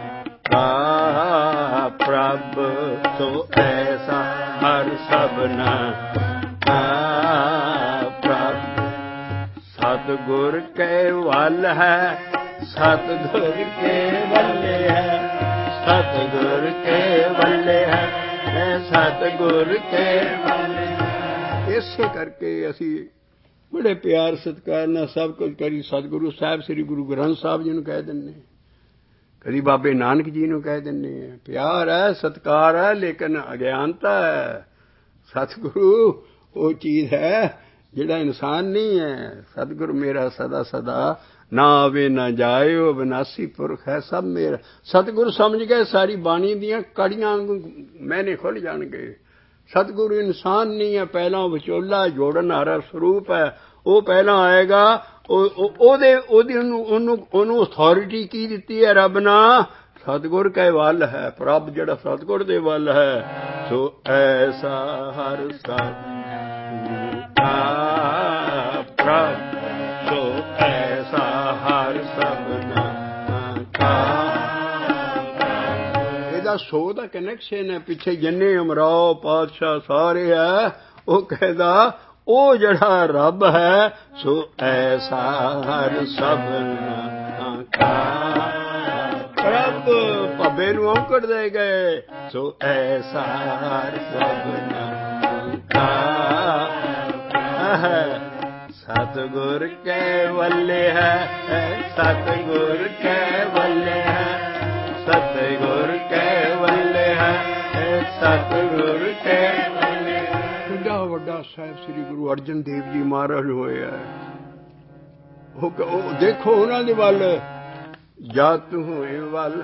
ਕਾ ਪ੍ਰਭ। ਸੋ ਐਸਾ ਹਰ ਸਭਨਾ ਕਾ ਪ੍ਰਭ। ਸਤਿਗੁਰ ਕੇ ਵੱਲ ਹੈ, ਸਤਿਗੁਰ ਕੇ ਵੱਲੇ ਹੈ, ਸਤਿਗੁਰ ਕੇ ਵੱਲੇ ਹੈ, ਸਤਿਗੁਰ ਕੇ ਵੱਲੇ। ਇਸੇ ਕਰਕੇ ਅਸੀਂ ਬੜੇ ਪਿਆਰ ਸਤਿਕਾਰ ਨਾਲ ਸਭ ਕੁਝ ਕਰੀ ਸਤਿਗੁਰੂ ਸਾਹਿਬ ਸ੍ਰੀ ਗੁਰੂ ਗ੍ਰੰਥ ਸਾਹਿਬ ਜੀ ਨੂੰ ਕਹਿ ਦਿੰਦੇ, ਕਦੀ ਬਾਬੇ ਨਾਨਕ ਜੀ ਨੂੰ ਕਹਿ ਦਿੰਦੇ। ਪਿਆਰ ਹੈ, ਸਤਿਕਾਰ ਹੈ, ਲੇਕਿਨ ਅਗਿਆਨਤਾ ਹੈ। ਸਤਿਗੁਰੂ ਉਹ ਚੀਜ਼ ਹੈ ਜਿਹੜਾ ਇਨਸਾਨ ਨਹੀਂ ਹੈ। ਸਤਿਗੁਰੂ ਮੇਰਾ ਸਦਾ ਸਦਾ, ਨਾ ਆਵੇ ਨਾ ਜਾਏ, ਉਹ ਵਿਨਾਸੀ ਪੁਰਖ ਹੈ ਸਭ ਮੇਰਾ। ਸਤਿਗੁਰੂ ਸਮਝ ਗਏ ਸਾਰੀ ਬਾਣੀ ਦੀਆਂ ਕੜੀਆਂ ਮੈਨੇ ਖੁੱਲ੍ਹ ਜਾਣਗੇ। ਸਤਿਗੁਰੂ ਇਨਸਾਨ ਨਹੀਂ ਹੈ, ਪਹਿਲਾਂ ਵਿਚੋਲਾ ਜੋੜਨ ਹਾਰਾ ਸਰੂਪ ਹੈ। ਉਹ ਪਹਿਲਾਂ ਆਏਗਾ, ਉਹਦੇ ਉਹਦੀ ਉਹਨੂੰ ਉਹਨੂੰ ਉਹਨੂੰ ਅਥਾਰਿਟੀ ਕੀ ਦਿੱਤੀ ਹੈ ਰੱਬ ਨੇ? ਸਤਿਗੁਰ ਕੇ ਵੱਲ ਹੈ ਪ੍ਰਭ, ਜਿਹੜਾ ਸਤਿਗੁਰ ਦੇ ਵੱਲ ਹੈ। ਸੋ ਐਸਾ ਹਰ ਸਤਿਗੁਰੂ ਕਾ ਪ੍ਰਭ। ਸੋ ਐਸਾ ਹਰ ਸਭਨਾ ਕਾ। ਇਹਦਾ ਸੋ ਦਾ ਕਨੈਕਸ਼ਨ ਹੈ ਪਿੱਛੇ ਜਿੰਨੇ ਅਮਰਾਓ ਪਾਤਸ਼ਾਹ ਸਾਰੇ ਹੈ। ਉਹ ਕਹਿੰਦਾ ਉਹ ਜਿਹੜਾ ਰੱਬ ਹੈ, ਸੋ ਐਸਾ ਹਰ ਸਭਨਾ ਕਾ ਪ੍ਰਭ। ਭੱਬੇ ਨੂੰ ਔਂਕੜ ਦੇ ਗਏ। ਸੋ ਐਸਾ ਹਰ ਸਭਨਾ ਕਾ। ਸਤਿਗੁਰ ਕੇ ਵੱਲੇ ਹੈ, ਸਤਿਗੁਰ ਕੇ ਵੱਲੇ ਹੈ, ਸਤਿਗੁਰ ਕੇ ਵੱਲੇ ਹੈ, ਸਤਿਗੁਰ ਕੇ ਵੱਲੇ। ਕਿੰਨਾ ਵੱਡਾ ਸਾਹਿਬ ਸ੍ਰੀ ਗੁਰੂ ਅਰਜਨ ਦੇਵ ਜੀ ਮਹਾਰਾਜ ਹੋਇਆ। ਉਹ ਦੇਖੋ ਉਹਨਾਂ ਦੇ ਵੱਲ, ਜਾਤ ਹੋਏ ਵੱਲ।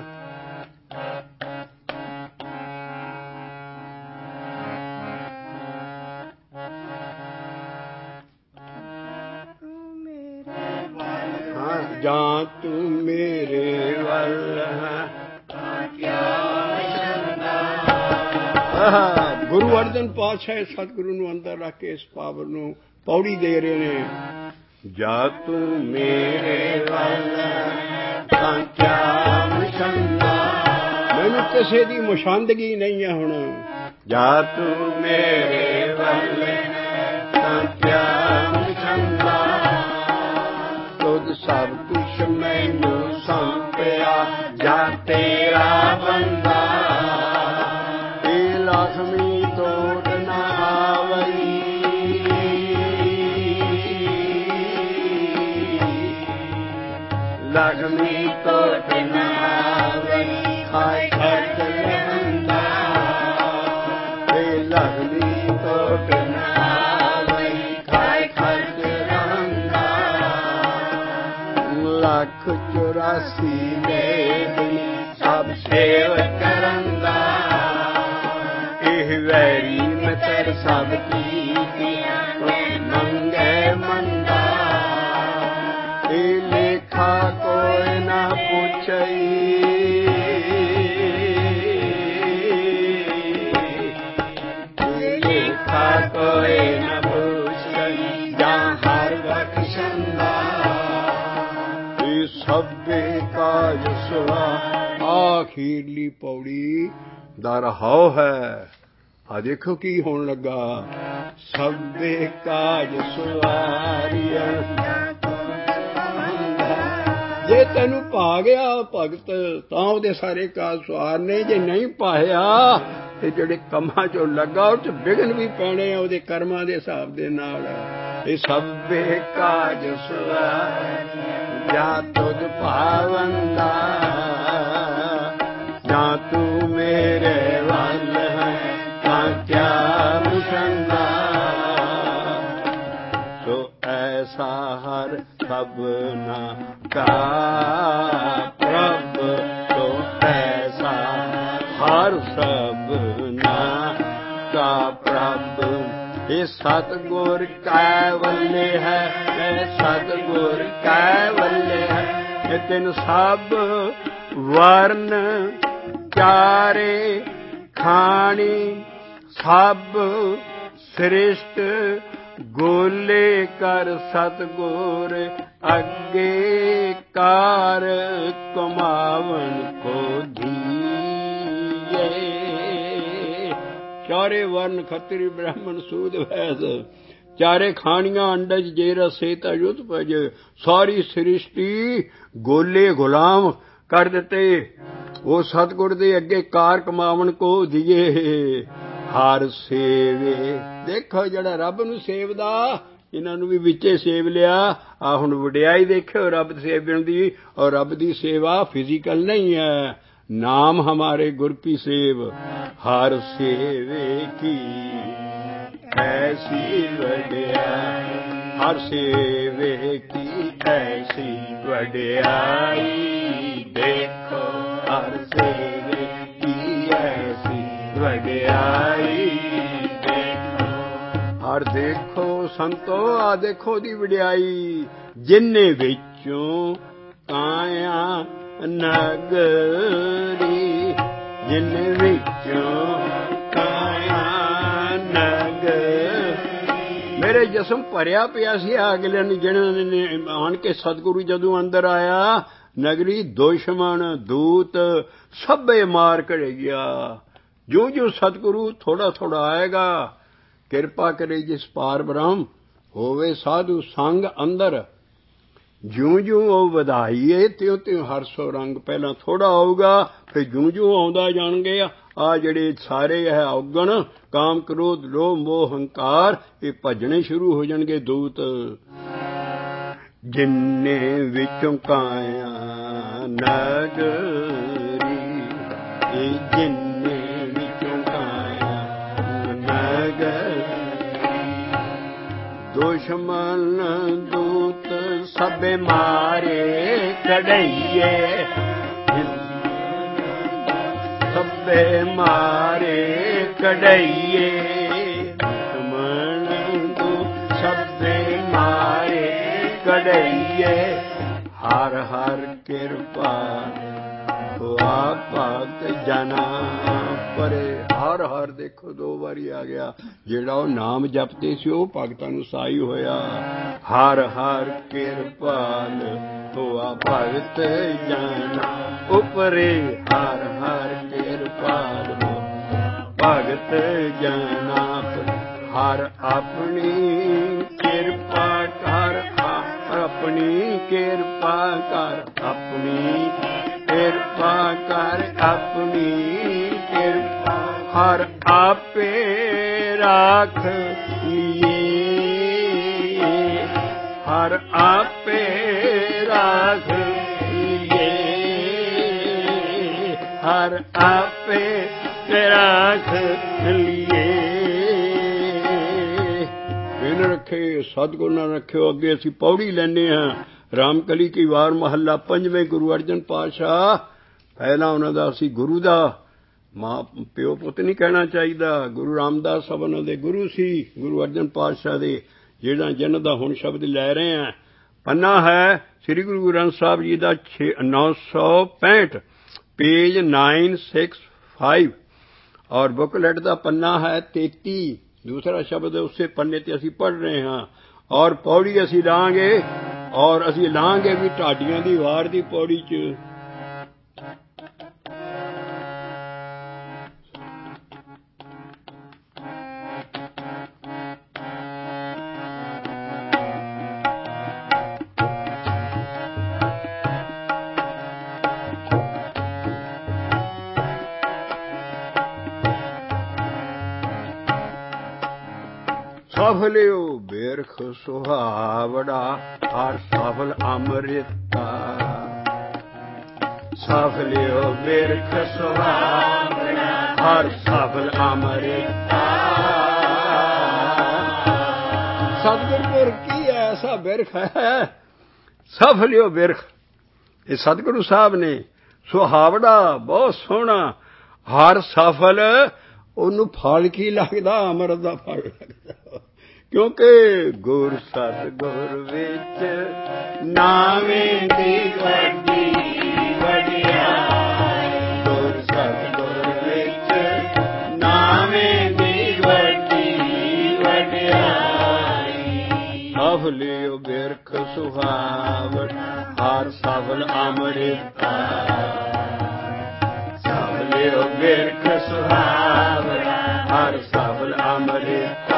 ਜਾਂ ਤੂੰ ਮੇਰੇ ਵੱਲ ਹੈ। ਗੁਰੂ ਅਰਜਨ ਪਾਤਸ਼ਾਹ ਸਤਿਗੁਰੂ ਨੂੰ ਅੰਦਰ ਰੱਖ ਕੇ ਇਸ ਪਾਵਰ ਨੂੰ ਪੌੜੀ ਦੇ ਰਹੇ ਨੇ। ਜਾਂ ਤੂੰ ਮੇਰੇ ਵੱਲ ਤਾਂ ਕਿਆ ਮੁਸ਼ੰਦਾ। ਮੈਨੂੰ ਕਿਸੇ ਦੀ ਮੁਸ਼ੰਦਗੀ ਨਹੀਂ ਹੈ ਹੁਣ। ਜਾਂ ਤੂੰ ਮੇਰੇ ਵੱਲ ਤਾਂ ਕਿਆ ਮੁਸ਼ੰਦਾ। ਤੁਧ ਸਭ ਕੁਛ ਮੈਨੂੰ ਸੌਂਪਿਆ, ਜਾਂ ਤੇਰਾ ਬੰਦਾ। ਇਹ ਲਖਮੀ ਤੋੜ ਨਾ ਆਵਈ, ਲਖਮੀ ਤੋੜ ਨਾ ਆਵਈ, ਖਾਏ ਖਰਚ ਲਹੰਦਾ। ਇਹ ਲਖਮੀ ਤੋੜ ਨਾ ਆਵਈ, ਖਾਏ ਖਰਚ ਲਹੰਦਾ। ਲੱਖ ਚੁਰਾਸੀ ਮੇਰੀ ਸਭ ਸੇਵ ਕਰੰਦਾ। ਇਹ ਵੈਰੀ ਮਿੱਤਰ ਸਭ ਕੀਤੀਆਂ ਮੰਗੇ ਮੰਦਾ। ਇਹ ਲੇਖਾ ਕੋਈ ਨਾ ਪੁੱਛਈ, ਇਹ ਲੇਖਾ ਕੋਈ ਨਾ ਪੁੱਛਈ, ਜਾਂ ਹਰ ਬਖਸ਼ੰਦਾ। ਸਭੇ ਕਾਜ ਸੁਹਾ। ਆਖੀਰਲੀ ਪੌੜੀ ਦਾ ਰਹਾਉ ਹੈ। ਆ ਦੇਖੋ ਕੀ ਹੋਣ ਲੱਗਾ, ਸਭੇ ਕਾਜ ਸਵਾਰੀਆਂ। ਜੇ ਤੈਨੂੰ ਪਾ ਗਿਆ ਭਗਤ ਤਾਂ ਉਹਦੇ ਸਾਰੇ ਕਾਜ ਸਵਾਰਨੇ, ਜੇ ਨਹੀਂ ਪਾਇਆ ਤੇ ਜਿਹੜੇ ਕੰਮਾਂ ਚੋਂ ਲੱਗਾ ਉਹ ਚ ਵਿਘਨ ਵੀ ਪੈਣੇ ਆ ਉਹਦੇ ਕਰਮਾਂ ਦੇ ਹਿਸਾਬ ਦੇ ਨਾਲ। ਇਹ ਸਭੇ ਕਾਜ ਸਵਾਰੀਆਂ ਜਾਂ ਤੁਧ ਭਾਵੰਦਾ, ਜਾਂ ਤੂੰ ਮੇਰੇ ਵੱਲ ਹੈ ਤਾਂ ਕਿਆ ਮੁਸ਼ੰਦਾ। ਸੋ ਐਸਾ ਹਰ ਸਭਨਾ ਕਾ ਪ੍ਰਭ, ਸੋ ਐਸਾ ਹਰ ਸਭਨਾ ਕਾ ਪ੍ਰਭ। ਇਹ ਸਤਿਗੁਰ ਕੈ ਵੱਲੇ ਹੈ, ਇਹ ਸਤਿਗੁਰ ਕੈ ਵੱਲੇ ਹੈ। ਇਹ ਤਿੰਨ ਸਭ ਵਰਨ ਚਾਰੇ ਖਾਣੀ, ਸਭ ਸ੍ਰਿਸ਼ਟ ਗੋਲੇ ਕਰ ਸਤਿਗੁਰ ਅੱਗੇ ਕਾਰ ਕਮਾਵਨ ਕੋ ਧੀਏ। ਚਾਰੇ ਵਰਨ ਖੱਤਰੀ ਬ੍ਰਾਹਮਣ ਸੂਦ ਵੈਦ, ਚਾਰੇ ਖਾਣੀਆਂ ਅੰਡਜ ਜੇਰਸ ਸੇਤ ਅਯੁਧ ਭਜ। ਸਾਰੀ ਸ੍ਰਿਸ਼ਟੀ ਗੋਲੇ ਗੁਲਾਮ ਕਰ ਦਿੱਤੇ, ਉਹ ਸਤਿਗੁਰ ਦੇ ਅੱਗੇ ਕਾਰ ਕਮਾਵਣ ਕੋ ਦੀਏ। ਹਰ ਸੇਵੇ, ਦੇਖੋ ਜਿਹੜਾ ਰੱਬ ਨੂੰ ਸੇਵਦਾ ਇਹਨਾਂ ਨੂੰ ਵੀ ਵਿੱਚੇ ਸੇਵ ਲਿਆ। ਆ ਹੁਣ ਵਡਿਆਈ ਦੇਖਿਓ ਰੱਬ ਸੇਵਣ ਦੀ, ਔਰ ਰੱਬ ਦੀ ਸੇਵਾ ਫਿਜ਼ੀਕਲ ਨਹੀਂ ਹੈ। ਨਾਮ ਹਮਾਰੇ ਗੁਰ ਕੀ ਸੇਵ, ਹਰ ਸੇਵੇ ਕੀ ਐਸੀ ਵਡਿਆਈ, ਹਰ ਸੇਵੇ ਕੀ ਐਸੀ ਵਡਿਆਈ। ਦੇਖੋ ਹਰ ਸੇਵੇ ਕੀ ਐਸੀ ਵਡਿਆਈ। ਦੇਖੋ ਹਰ ਦੇਖੋ ਸੰਤੋ, ਆ ਦੇਖੋ ਦੀ ਵਡਿਆਈ। ਜਿੰਨੇ ਵਿੱਚੋਂ ਕਾਇਆ ਨਗਰੀ, ਜਿੰਨੇ ਵਿੱਚੋਂ ਕਾਇਆ ਨਗਰੀ। ਮੇਰੇ ਜਿਸਮ ਭਰਿਆ ਪਿਆ ਸੀ ਅਗਲੇ ਨੇ ਜਿਹਨਾਂ ਨੇ ਆਣ ਕੇ ਸਤਿਗੁਰੂ ਜਦੋਂ ਅੰਦਰ ਆਇਆ, ਨਗਰੀ ਦੁਸ਼ਮਣ ਦੂਤ ਸਭੇ ਮਾਰ ਘੜਿਆ। ਜੋ ਜੋ ਸਤਿਗੁਰੂ ਥੋੜਾ ਥੋੜਾ ਆਏਗਾ, ਕਿਰਪਾ ਕਰੇ ਜਿਸ ਪਾਰ ਬ੍ਰਹਮ ਹੋਵੇ ਸਾਧੂ ਸੰਗ ਅੰਦਰ। ਜਿਉਂ ਜਿਉਂ ਉਹ ਵਧਾਈਏ ਤਿਉਂ ਤਿਉਂ ਹਰ ਸੋ ਰੰਗ। ਪਹਿਲਾਂ ਥੋੜਾ ਆਊਗਾ, ਫਿਰ ਜਿਉਂ ਜਿਉਂ ਆਉਂਦਾ ਜਾਣਗੇ ਆ ਜਿਹੜੇ ਸਾਰੇ ਹੈ ਔਗਣ ਕਾਮ ਕ੍ਰੋਧ ਲੋਭ ਮੋਹ ਹੰਕਾਰ, ਇਹ ਭੱਜਣੇ ਸ਼ੁਰੂ ਹੋ ਜਾਣਗੇ ਦੂਤ। ਜਿੰਨੇ ਵਿੱਚੋਂ ਕਾਇਆ ਨਗਰੀ, ਇਹ ਜਿੰਨੇ ਵਿੱਚੋਂ ਕਾਇਆ ਨਗਰੀ। ਦੁਸ਼ਮਨ ਦੂਤ ਸਭੇ ਮਾਰੇ ਕਢਈਏ, ਸਭੇ ਮਾਰੇ ਕਢਈਏ। ਦੁਸ਼ਮਨ ਦੂਤ ਸਭੇ ਮਾਰੇ ਕਢਈਏ। ਹਰ ਹਰ ਕਿਰਪਾ ਹੋਆ ਭਗਤ ਜਨਾ ਪਰੇ। ਹਰ ਹਰ ਦੇਖੋ ਦੋ ਵਾਰੀ ਆ ਗਿਆ, ਜਿਹੜਾ ਉਹ ਨਾਮ ਜਪਦੇ ਸੀ ਉਹ ਭਗਤਾਂ ਨੂੰ ਸਾਈ ਹੋਇਆ। ਹਰ ਹਰ ਕਿਰਪਾਲ ਹੋਆ ਭਗਤ ਜਨਾ ਉਪਰੇ। ਹਰ ਹਰ ਕਿਰਪਾਲ ਹੋ ਭਗਤ ਜਨਾ ਪਰੇ। ਹਰ ਆਪਣੀ ਕਿਰਪਾ ਕਰ, ਆਪਣੀ ਕਿਰਪਾ ਕਰ, ਆਪਣੀ ਕਿਰਪਾ ਕਰ, ਆਪਣੀ ਕਿਰਪਾ। ਹਰ ਆਪੇ ਰਾਖ ਲੀਏ, ਹਰ ਆਪੇ ਰਾਖ ਲੀਏ, ਹਰ ਆਪੇ ਰਾਖ ਲੀਏ। ਬਿਨ ਰੱਖੇ ਸਤਿਗੁਰ ਨਾਲ ਰੱਖਿਓ। ਅੱਗੇ ਅਸੀਂ ਪੌੜੀ ਲੈਂਦੇ ਹਾਂ, ਰਾਮਕਲੀ ਕੀ ਵਾਰ ਮਹੱਲਾ ਪੰਜਵੇਂ। ਗੁਰੂ ਅਰਜਨ ਪਾਤਸ਼ਾਹ, ਪਹਿਲਾਂ ਉਹਨਾਂ ਦਾ ਅਸੀਂ ਗੁਰੂ ਦਾ ਮਾਂ ਪਿਓ ਪੁੱਤ ਨਹੀਂ ਕਹਿਣਾ ਚਾਹੀਦਾ। ਗੁਰੂ ਰਾਮਦਾਸ ਸਭ ਉਹਨਾਂ ਦੇ ਗੁਰੂ ਸੀ, ਗੁਰੂ ਅਰਜਨ ਪਾਤਸ਼ਾਹ ਦੇ, ਜਿਹੜਾ ਜਿਹਨਾਂ ਦਾ ਹੁਣ ਸ਼ਬਦ ਲੈ ਰਹੇ ਹਾਂ। ਪੰਨਾ ਹੈ ਸ੍ਰੀ ਗੁਰੂ ਗ੍ਰੰਥ ਸਾਹਿਬ ਜੀ ਦਾ ਨੌ ਸੌ ਪੈਂਹਠ, ਪੇਜ ਨਾਈਨ ਸਿਕਸ ਫਾਈਵ। ਔਰ ਬੁੱਕਲੈਟ ਦਾ ਪੰਨਾ ਹੈ ਤੇਤੀ, ਦੂਸਰਾ ਸ਼ਬਦ ਉਸੇ ਪੰਨੇ ਤੇ ਅਸੀਂ ਪੜ੍ਹ ਰਹੇ ਹਾਂ। ਔਰ ਪੌੜੀ ਅਸੀਂ ਲਾਂਗੇ, ਔਰ ਅਸੀਂ ਲਾਂਗੇ ਵੀ ਢਾਡੀਆਂ ਦੀ ਵਾਰ ਦੀ ਪੌੜੀ 'ਚ। ਸਫਲਿਓ ਬਿਰਖ ਸੁਹਾਵੜਾ ਹਰ ਸਫਲ ਅੰਮ੍ਰਿਤਾ ਸਫਲਿਓ ਬਿਰਖ ਸੁਹਾਵੜਾ ਹਰ ਸਫਲ ਅੰਮ੍ਰਿਤਾ ਸਤਿਗੁਰ ਬਿਰਖ ਕੀ ਐਸਾ ਬਿਰਖ ਹੈ ਸਫਲਿਓ ਬਿਰਖ ਇਹ ਸਤਿਗੁਰੂ ਸਾਹਿਬ ਨੇ ਸੁਹਾਵੜਾ ਬਹੁਤ ਸੋਹਣਾ ਹਰ ਸਫਲ ਉਹਨੂੰ ਫਲ ਕੀ ਲੱਗਦਾ ਅੰਮ੍ਰਿਤ ਦਾ ਫਲ ਲੱਗਦਾ ਕਿਉਂਕਿ ਗੁਰ ਸਤਿਗੁਰ ਵਿੱਚ ਨਾਵੇਂ ਦੀ ਵੱਡੀ ਵਡਿਆਈ ਗੁਰ ਸਤਿਗੁਰ ਵਿੱਚ ਨਾਵੇਂ ਦੀ ਵੱਡੀ ਵਡਿਆਈ ਸਫਲਿਓ ਬਿਰਖ ਸੁਹਾਵੜਾ ਹਰ ਸਫਲ ਅੰਮ੍ਰਿਤਾ ਸਫਲਿਓ ਬਿਰਖ ਸੁਹਾਵੜਾ ਹਰ ਸਫਲ ਅੰਮ੍ਰਿਤਾ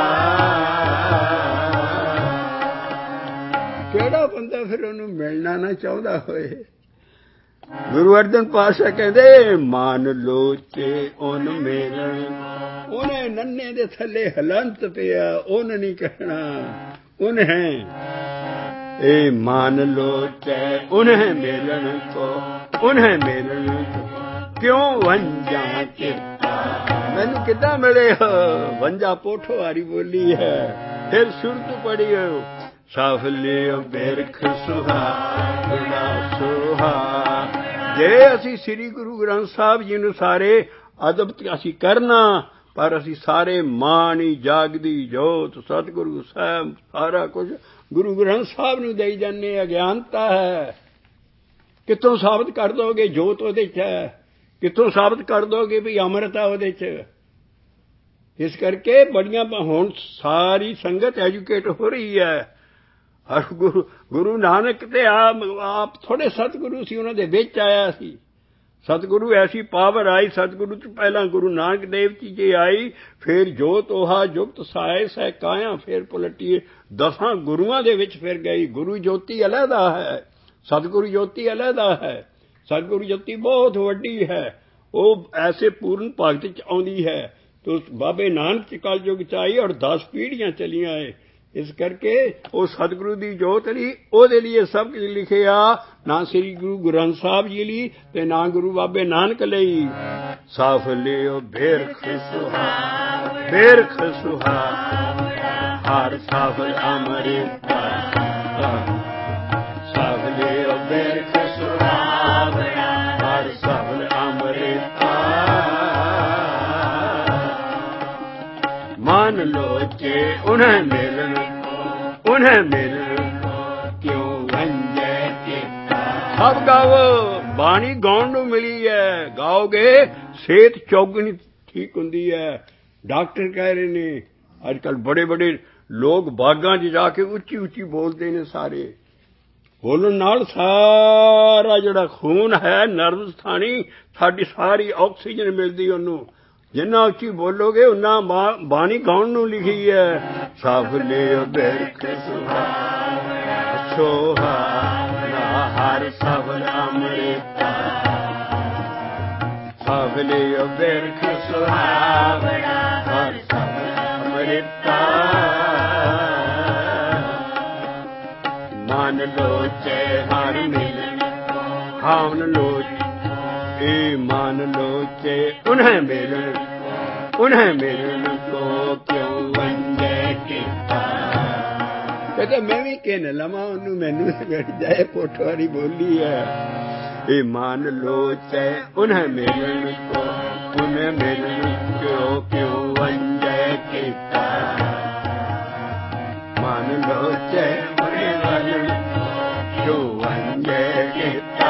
ਕਿਹੜਾ ਬੰਦਾ ਫਿਰ ਉਹਨੂੰ ਮਿਲਣਾ ਨਾ ਚਾਹੁੰਦਾ ਹੋਏ ਗੁਰੂ ਅਰਜਨ ਪਾਤਸ਼ਾਹ ਕਹਿੰਦੇ ਮਨ ਲੋਚੇ ਉਹਨ ਮਿਲਣ ਉਹਨੇ ਨੰਨੇ ਦੇ ਥੱਲੇ ਹਲੰਤ ਪਿਆ ਉਹਨ ਨਹੀਂ ਕਹਿਣਾ उन्हें ए मान लो चाहे उन्हें मिलन को उन्हें मिलन को क्यों वंजा चित्ता मैनू किदा मिले हो वंजा पोठो वारी बोली है फिर सुरत पड़ी हो साफलियो बिरख सुहा बड़ा सुहा जे असी श्री गुरु ग्रंथ साहब जी नू सारे अदब असी करना पर ਅਸੀਂ ਸਾਰੇ ਮਾਣੀ ਜਾਗਦੀ ਜੋਤ ਸਤਿਗੁਰੂ ਸਾਹਿਬ ਸਾਰਾ ਕੁਝ ਗੁਰੂ ਗ੍ਰੰਥ ਸਾਹਿਬ ਨੂੰ ਦੇਈ ਜਾਂਦੇ ਅਗਿਆਨਤਾ ਹੈ ਕਿੱਥੋਂ ਸਾਬਤ ਕਰ ਦੋਗੇ ਜੋਤ ਉਹਦੇ 'ਚ ਹੈ ਕਿੱਥੋਂ ਸਾਬਤ ਕਰ ਦੋਗੇ ਵੀ ਅੰਮ੍ਰਿਤ ਆ ਉਹਦੇ 'ਚ ਇਸ ਕਰਕੇ ਬੜੀਆਂ ਹੁਣ ਸਾਰੀ ਸੰਗਤ ਐਜੂਕੇਟ ਹੋ ਰਹੀ ਹੈ ਹਰ ਗੁਰੂ ਗੁਰੂ ਨਾਨਕ ਤੇ ਆਪ ਆਪ ਥੋੜੇ ਸਤਿਗੁਰੂ ਸੀ ਉਹਨਾਂ ਦੇ ਵਿੱਚ ਆਇਆ ਸੀ ਸਤਿਗੁਰੂ ਐਸੀ ਪਾਵਰ ਆਈ ਸਤਿਗੁਰੂ ਤੋਂ ਪਹਿਲਾਂ ਗੁਰੂ ਨਾਨਕ ਦੇਵ ਜੀ ਜੇ ਆਈ ਫਿਰ ਜੋਤ ਉਹਾ ਜੁਗਤ ਸਾਇ ਸਹਿ ਕਾਇਆ ਫਿਰ ਪਲਟੀ ਦਸਾਂ ਗੁਰੂਆਂ ਦੇ ਵਿੱਚ ਫਿਰ ਗਈ ਗੁਰੂ ਜੋਤੀ ਅਲੱਗਾ ਹੈ ਸਤਿਗੁਰੂ ਜੋਤੀ ਅਲੱਗਾ ਹੈ ਸਤਿਗੁਰੂ ਜੋਤੀ ਬਹੁਤ ਵੱਡੀ ਹੈ ਉਹ ਐਸੇ ਪੂਰਨ ਭਗਤ ਚ ਆਉਂਦੀ ਹੈ ਤੋ ਬਾਬੇ ਨਾਨਕ ਚ ਕਲਯੁਗ ਚ ਆਈ ਔਰ ਦਸ ਪੀੜ੍ਹੀਆਂ ਚਲੀਆਂ ਏ ਇਸ ਕਰਕੇ ਉਹ ਸਤਿਗੁਰੂ ਦੀ ਜੋਤ ਲਈ ਉਹਦੇ ਲਈ ਸਭ ਕੁਝ ਲਿਖਿਆ ਨਾ ਸ੍ਰੀ ਗੁਰੂ ਗ੍ਰੰਥ ਸਾਹਿਬ ਜੀ ਲਈ ਤੇ ਨਾ ਗੁਰੂ ਬਾਬੇ ਨਾਨਕ ਲਈ ਸਫਲਿਓ ਬਿਰਖ ਸੁਹਾ ਬਿਰਖ ਸੁਹਾ ਹਰ ਸਫਲ ਅੰਮ੍ਰਿਤਾ ਸਫਲਿਓ ਬਿਰਖ ਸੁਹਾ ਹਰ ਸਫਲ ਅੰਮ੍ਰਿਤਾ मान लोचे उन्हें मिलन उन्हें मिलन क्यों वंजे चित्ता सब गाओ बाणी गाउण ਨੂੰ ਮਿਲੀ ਹੈ ਗਾਓਗੇ ਸਿਹਤ ਚੌਗਣੀ ਠੀਕ ਹੁੰਦੀ ਹੈ ਡਾਕਟਰ ਕਹਿ ਰਹੇ ਨੇ ਅੱਜ ਕੱਲ ਬੜੇ ਬੜੇ ਲੋਕ ਬਾਗਾਂ 'ਚ ਜਾ ਕੇ ਉੱਚੀ ਉੱਚੀ ਬੋਲਦੇ ਨੇ ਸਾਰੇ ਬੋਲਣ ਨਾਲ ਸਾਰਾ ਜਿਹੜਾ ਖੂਨ ਹੈ ਨਰਵ ਸਥਾਨੀ ਸਾਡੀ ਸਾਰੀ ਆਕਸੀਜਨ ਮਿਲਦੀ ਉਹਨੂੰ ਜਿੰਨਾ ਉੱਚੀ ਬੋਲੋਗੇ ਉਨਾ ਬਾਣੀ ਗਾਉਣ ਨੂੰ ਲਿਖੀ ਹੈ ਸਫਲਿਓ ਬਿਰਖ ਸੁਹਾ ਸੋਹਾ ਹਰ ਸਫਲ ਅੰਮ੍ਰਿਤਾ ਸਫਲਿਓ ਬਿਰਖ ਸੁਹਾ ਹਰ ਸਫਲ ਅੰਮ੍ਰਿਤਾ ਮਨ ਲੋਚੇ ਹਰ ਮਿਲਨ ਹਾਵਨ ਲੋਚ ए मान लोचे उन्हें मिलन उन्हें मिलन को क्यों वंजे किता कहते मैं भी कहने लमा उन्हें मैनू मिल जाए पोठवारी बोली है ए मान लोचे उन्हें मिलन को उन्हें मिलन को क्यों वंजे किता मान लोचे उन्हें मिलन क्यों वंजे किता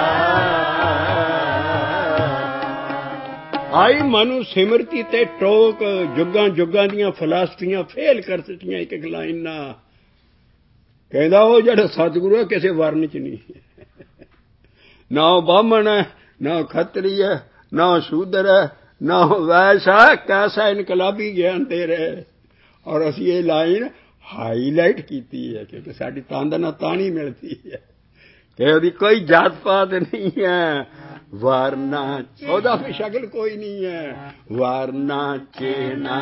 ਆਈ ਮਨੂ ਸਿਮਰਤੀ ਤੇ ਟੋਕ ਜੁਗਾਂ ਜੁਗਾਂ ਦੀਆਂ ਫਲਸਫੀਆਂ ਫੇਲ ਕਰ ਦਿੱਤੀਆਂ ਇੱਕ ਇੱਕ ਲਾਈਨ ਨਾਲ ਕਹਿੰਦਾ ਉਹ ਜਿਹੜਾ ਸਤਿਗੁਰੂ ਹੈ ਕਿਸੇ ਵਰਨ ਚ ਨਹੀਂ ਨਾ ਬਾਹਮਣ ਹੈ ਨਾ ਖੱਤਰੀ ਹੈ ਨਾ ਸ਼ੂਦਰ ਹੈ ਨਾ ਵੈਸਾ ਕੈਸਾ ਇਨਕਲਾਬੀ ਗਿਆਨ ਦੇ ਰਹੇ ਔਰ ਅਸੀਂ ਇਹ ਲਾਈਨ ਹਾਈਲਾਈਟ ਕੀਤੀ ਹੈ ਕਿਉਂਕਿ ਸਾਡੀ ਤੰਦ ਨਾਲ ਤਾਣੀ ਮਿਲਦੀ ਹੈ ਕਿ ਉਹਦੀ ਕੋਈ ਜਾਤ ਪਾਤ ਨਹੀਂ ਹੈ ਵਰਨਾ ਉਹਦਾ ਵੀ ਸ਼ਕਲ ਕੋਈ ਨਹੀਂ ਹੈ ਵਰਨਾ ਚੇਨਾ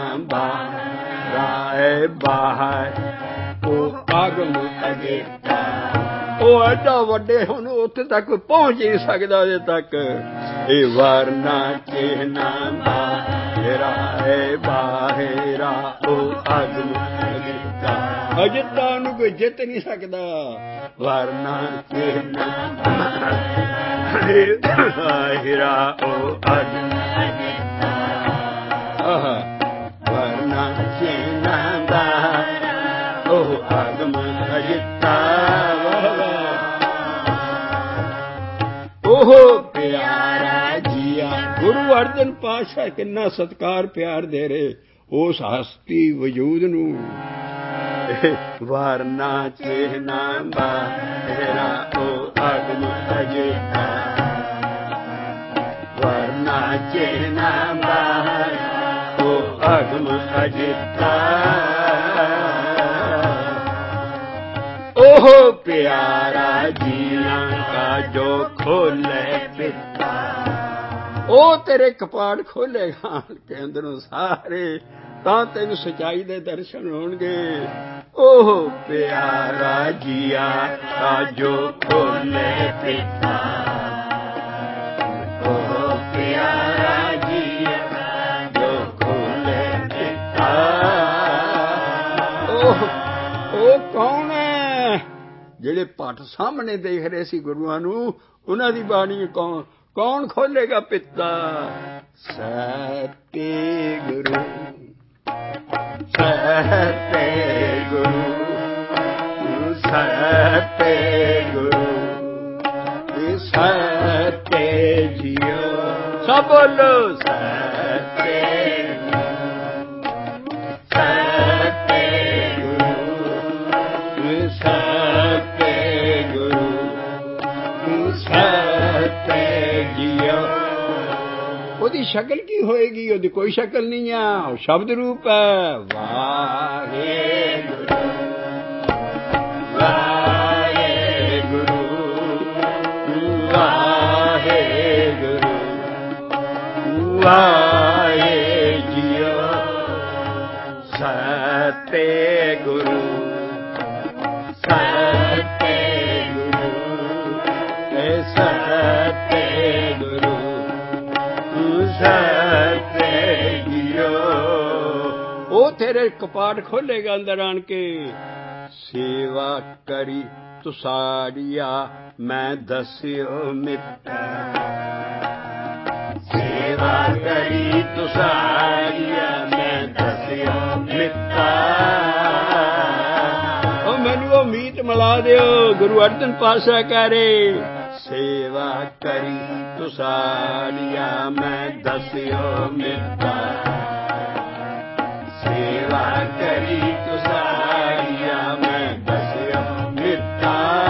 ਬਾਹਰ ਬਾਹਰ ਉਹ ਆਗਮ ਅਗੇਤਾ ਉਹ ਐਡਾ ਵੱਡੇ ਹੁਣ ਉੱਥੇ ਤੱਕ ਪਹੁੰਚ ਹੀ ਨਹੀਂ ਸਕਦਾ ਅਜੇ ਤੱਕ ਇਹ ਵਰਨਾ ਚੇਨਾ ਬਾਹਰ ਬਾਹਰਾ ਉਹ ਆਗਮ ਅਗੇਤਾ ਅਜਿੱਤਾ ਨੂੰ ਕੋਈ ਜਿੱਤ ਨਹੀਂ ਸਕਦਾ ਵਰਨਾ ਚੇਨਾ ਹੀਰਾ ਉਹ ਆਗਮ ਅਗੇਤਾ ਵਰਨਾ ਚੇਨਾ ਬਾਹਰ ਉਹ ਆਗਮ ਅਗੇਤਾ ਉਹ ਪਿਆਰਾ ਜੀਆ ਗੁਰੂ ਅਰਜਨ ਪਾਤਸ਼ਾਹ ਕਿੰਨਾ ਸਤਿਕਾਰ ਪਿਆਰ ਦੇ ਰਹੇ ਉਸ ਹਸਤੀ ਵਜੂਦ ਨੂੰ ਵਰਨਾ ਚੇਨਾ ਬਾਹਰਾ ਉਹ ਆਗਮ ਅਗੇਤਾ ਵਰਨਾ ਚੇਨਾ ਬਾਹਰ ਉਹ ਆਗਮ ਅਗੇਤਾ ਉਹ ਪਿਆਰਾ ਜੀਣਾ ਕਾ ਜੋ ਖੋਲੇ ਪਿਤਾ ਉਹ ਤੇਰੇ ਕਪਾੜ ਖੋਲੇਗਾ ਕਿ ਅੰਦਰੋਂ ਸਾਰੇ ਤਾਂ ਤੈਨੂੰ ਸਚਾਈ ਦੇ ਦਰਸ਼ਨ ਹੋਣਗੇ ਉਹ ਪਿਆਰਾ ਜੀਆ ਕਾ ਜੋ ਖੋਲੇ ਪਿਤਾ ਉਹ ਪਿਆਰਾ ਜੀਆ ਕਾ ਜੋ ਖੋਲੇ ਪਿਤਾ ਉਹ ਉਹ ਕੌਣ ਹੈ ਜਿਹੜੇ ਭੱਟ ਸਾਹਮਣੇ ਦੇਖ ਰਹੇ ਸੀ ਗੁਰੂਆਂ ਨੂੰ ਉਹਨਾਂ ਦੀ ਬਾਣੀ ਕੌਣ ਕੌਣ ਖੋਲੇਗਾ ਪਿਤਾ ਸਤੇ ਗੁਰੂ ਸਤੇ ਗੁਰੂ ਸਤੇ ਗੁਰੂ ਸਤੇ ਜੀਓ ਸਭ ਬੋਲੋ ਸਤੇ ਸਤੇ ਗੁਰੂ ਸਤੇ ਗੁਰੂ ਸਤੇ ਜੀਓ ਉਹਦੀ ਸ਼ਕਲ ਕੀ ਹੋਏਗੀ ਉਹਦੀ ਕੋਈ ਸ਼ਕਲ ਨਹੀਂ ਆ ਉਹ ਸ਼ਬਦ ਰੂਪ ਹੈ ਵਾਹਿਗੁਰੂ ਵਾਹਿਗੁਰੂ ਵਾਹਿਗੁਰੂ ਵਾਹਿ ਜੀਓ ਸਤੇ ਗੁਰੂ ਸਤੇ ਗੁਰੂ ਸਤੇ ਗੁਰੂ ਸਤੇ ਜੀਓ ਉਹ ਤੇਰੇ ਕਪਾਟ ਖੋਲੇਗਾ ਅੰਦਰ ਆਣ ਕੇ ਸੇਵਾ ਕਰੀ ਤੁਸਾੜੀਆ ਮੈਂ ਦੱਸਿਓ ਮਿੱਤਾ ਸੇਵਾ ਕਰੀ ਤੁਸਾੜੀਆ ਮੈਂ ਦੱਸਿਓ ਮਿੱਤਾ ਉਹ ਮੈਨੂੰ ਉਹ ਮੀਤ ਮਿਲਾ ਦਿਓ ਗੁਰੂ ਅਰਜਨ ਪਾਤਸ਼ਾਹ ਕਹਿ ਰਹੇ ਸੇਵਾ ਕਰੀ ਤੁਸਾੜੀਆ ਮੈਂ ਦੱਸਿਓ ਮਿੱਤਾ ਸੇਵਾ ਕਰੀ ਤੁਸਾੜੀਆ ਮੈਂ ਦੱਸਿਓ ਮਿੱਤਾ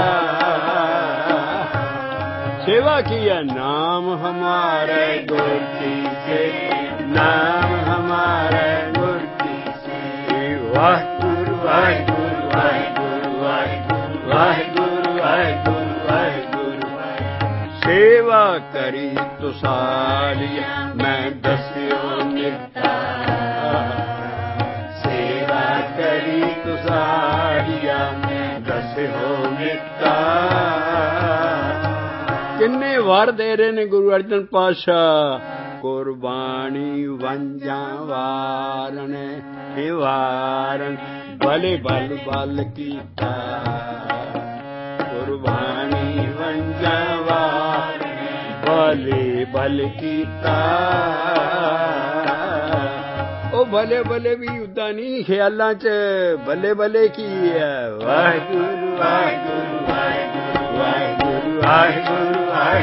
सेवा किया नाम हमारे गुर की से नाम हमारे गुर की से वाहिगुरु वाहिगुरु वाहिगुरु वाहिगुरु वाहिगुरु वाहिगुरु वाहिगुरु सेवा करी तुसालिया मैं दस्यो मिटा सेवा करी तुसालिया मैं दस्यो मिटा किन्ने वार दे रहे ने गुरु अर्जन पातशाह कुर्बानी वंजा वारण हे वारण भले बल बल कीता कुर्बानी वंजा वारण भले बल कीता ओ भले भले भी उदा नहीं ख्यालां च भले भले की है वाहिगुरु वाहिगुरु वाहिगुरु वाहिगुरु वाहिगुरु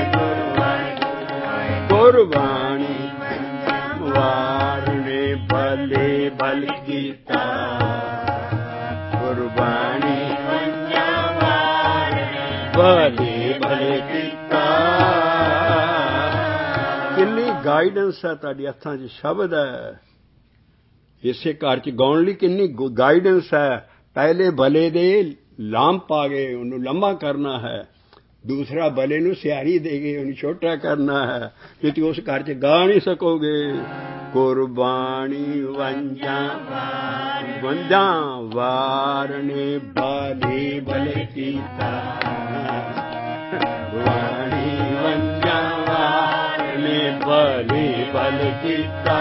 कुर्बानी वारने भले बल कीता कुर्बानी भले बल कीता किन्नी गाइडेंस है तुहाडी हत्थां 'ਚ शब्द है इसे घर 'ਚ गाउण लई किन्नी गाइडेंस है पहले भले दे लाम पा गए उन्होंने लम्बा करना है ਦੂਸਰਾ ਬਲੇ ਨੂੰ ਸਿਆਰੀ ਦੇ ਕੇ ਉਹਨੂੰ ਛੋਟਾ ਕਰਨਾ ਹੈ, ਜੇ ਤੁਸੀਂ ਉਸ ਘਰ 'ਚ ਗਾ ਨਹੀਂ ਸਕੋਗੇ। ਕੁਰਬਾਨੀ ਵੰਜਾਂ ਵੰਜਾਂ ਵਾਰ ਨੇ ਬਾਲੇ ਬਲ ਕੀਤਾ, ਵਾਣੀ ਵੰਜਾਂ ਵਾਰ ਨੇ ਬਾਲੇ ਬਲ ਕੀਤਾ।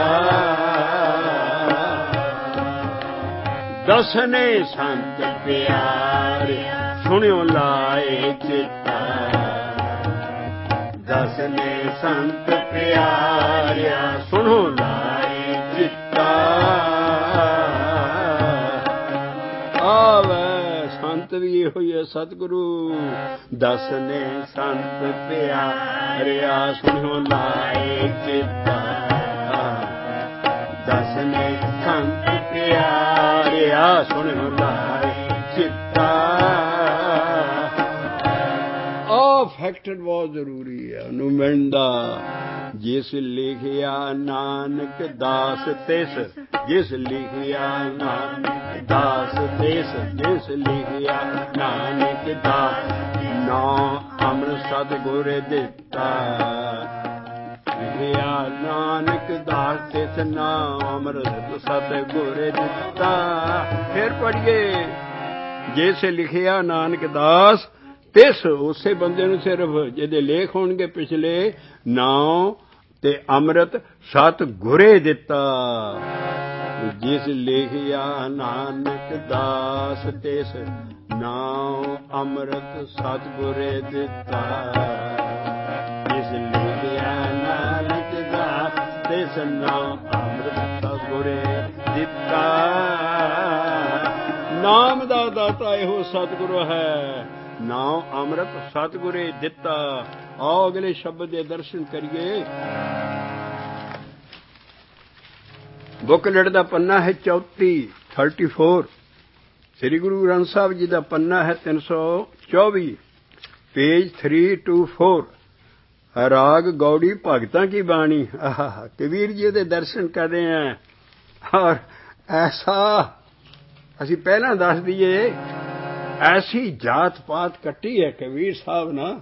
ਦਸਨੇ ਸੰਤ ਪਿਆਰੇ ਸੁਣਿਓ ਲਾਏ ਚਿੱਤਾ, ਦਸਨੇ ਸੰਤ ਪਿਆਰਿਆ ਸੁਣੋ ਲਾਏ ਚਿੱਤਾ। ਆਵੇ ਸੰਤ ਵੀ ਇਹੋ ਹੀ ਹੈ ਸਤਿਗੁਰੂ, ਦਸਨੇ ਸੰਤ ਪਿਆਰਿਆ ਸੁਣੋ ਲਾਏ ਚਿੱਤਾ, ਦਸਨੇ ਸੰਤ ਪਿਆਰਿਆ ਸੁਣੋ ਲਾਏ ਚਿੱਤਾ। ਆ ਫੈਕਟਰ ਬਹੁਤ ਜ਼ਰੂਰੀ ਹੈ ਉਹਨੂੰ ਮਿਲਦਾ। ਜਿਸ ਲਿਖਿਆ ਨਾਨਕ ਦਾਸ ਤਿਸ, ਜਿਸ ਲਿਖਿਆ ਨਾਨਕ ਦਾਸ ਤਿਸ, ਜਿਸ ਲਿਖਿਆ ਨਾਨਕ ਦਾਸ, ਨਾਮ ਅੰਮ੍ਰਿਤ ਸਤਿਗੁਰ ਦਿੱਤਾ। ਲਿਖਿਆ ਨਾਨਕ ਦਾਸ ਤਿਸ, ਨਾਮ ਅੰਮ੍ਰਿਤ ਸਤਿਗੁਰ ਦਿੱਤਾ। ਫਿਰ ਪੜ੍ਹੀਏ, ਜਿਸ ਲਿਖਿਆ ਨਾਨਕ ਦਾਸ ਤਿਸ, ਉਸੇ ਬੰਦੇ ਨੂੰ ਸਿਰਫ ਜਿਹਦੇ ਲੇਖ ਹੋਣਗੇ ਪਿਛਲੇ, ਨਾਮ ਤੇ ਅੰਮ੍ਰਿਤ ਸਤਿਗੁਰੇ ਦਿੱਤਾ। ਜਿਸ ਲਿਖਿਆ ਨਾਨਕ ਦਾਸ ਤਿਸ, ਨਾਮ ਅੰਮ੍ਰਿਤ ਸਤਿਗੁਰੇ ਦਿੱਤਾ। ਜਿਸ ਲਿਖਿਆ ਨਾਨਕ ਦਾਸ ਤਿਸ, ਨਾਮ ਅੰਮ੍ਰਿਤ ਸਤਿਗੁਰੇ ਦਿੱਤਾ। ਨਾਮ ਦਾ ਦਾਤਾ ਇਹੋ ਸਤਿਗੁਰੂ ਹੈ, ਨਾਮ ਅੰਮ੍ਰਿਤ ਸਤਿਗੁਰੇ ਦਿੱਤਾ। ਆਓ ਅਗਲੇ ਸ਼ਬਦ ਦੇ ਦਰਸ਼ਨ ਕਰੀਏ। ਬੁੱਕਲੇਟ ਦਾ ਪੰਨਾ ਹੈ ਚੌਂਤੀ, ਥਰਟੀ ਫੋਰ। ਸ੍ਰੀ ਗੁਰੂ ਗ੍ਰੰਥ ਸਾਹਿਬ ਜੀ ਦਾ ਪੰਨਾ ਹੈ ਤਿੰਨ ਸੌ ਚੌਵੀ, ਪੇਜ ਥ੍ਰੀ ਟੂ ਫੋਰ। ਰਾਗ ਗੌੜੀ ਭਗਤਾਂ ਕੀ ਬਾਣੀ। ਆਹ ਕਬੀਰ ਜੀ ਦੇ ਦਰਸ਼ਨ ਕਰ ਰਹੇ ਹਾਂ। ਔਰ ਐਸਾ ਅਸੀਂ ਪਹਿਲਾਂ ਦੱਸ ਦਈਏ, ਐਸੀ ਜਾਤ ਪਾਤ ਕੱਟੀ ਹੈ ਕਬੀਰ ਸਾਹਿਬ ਨਾ।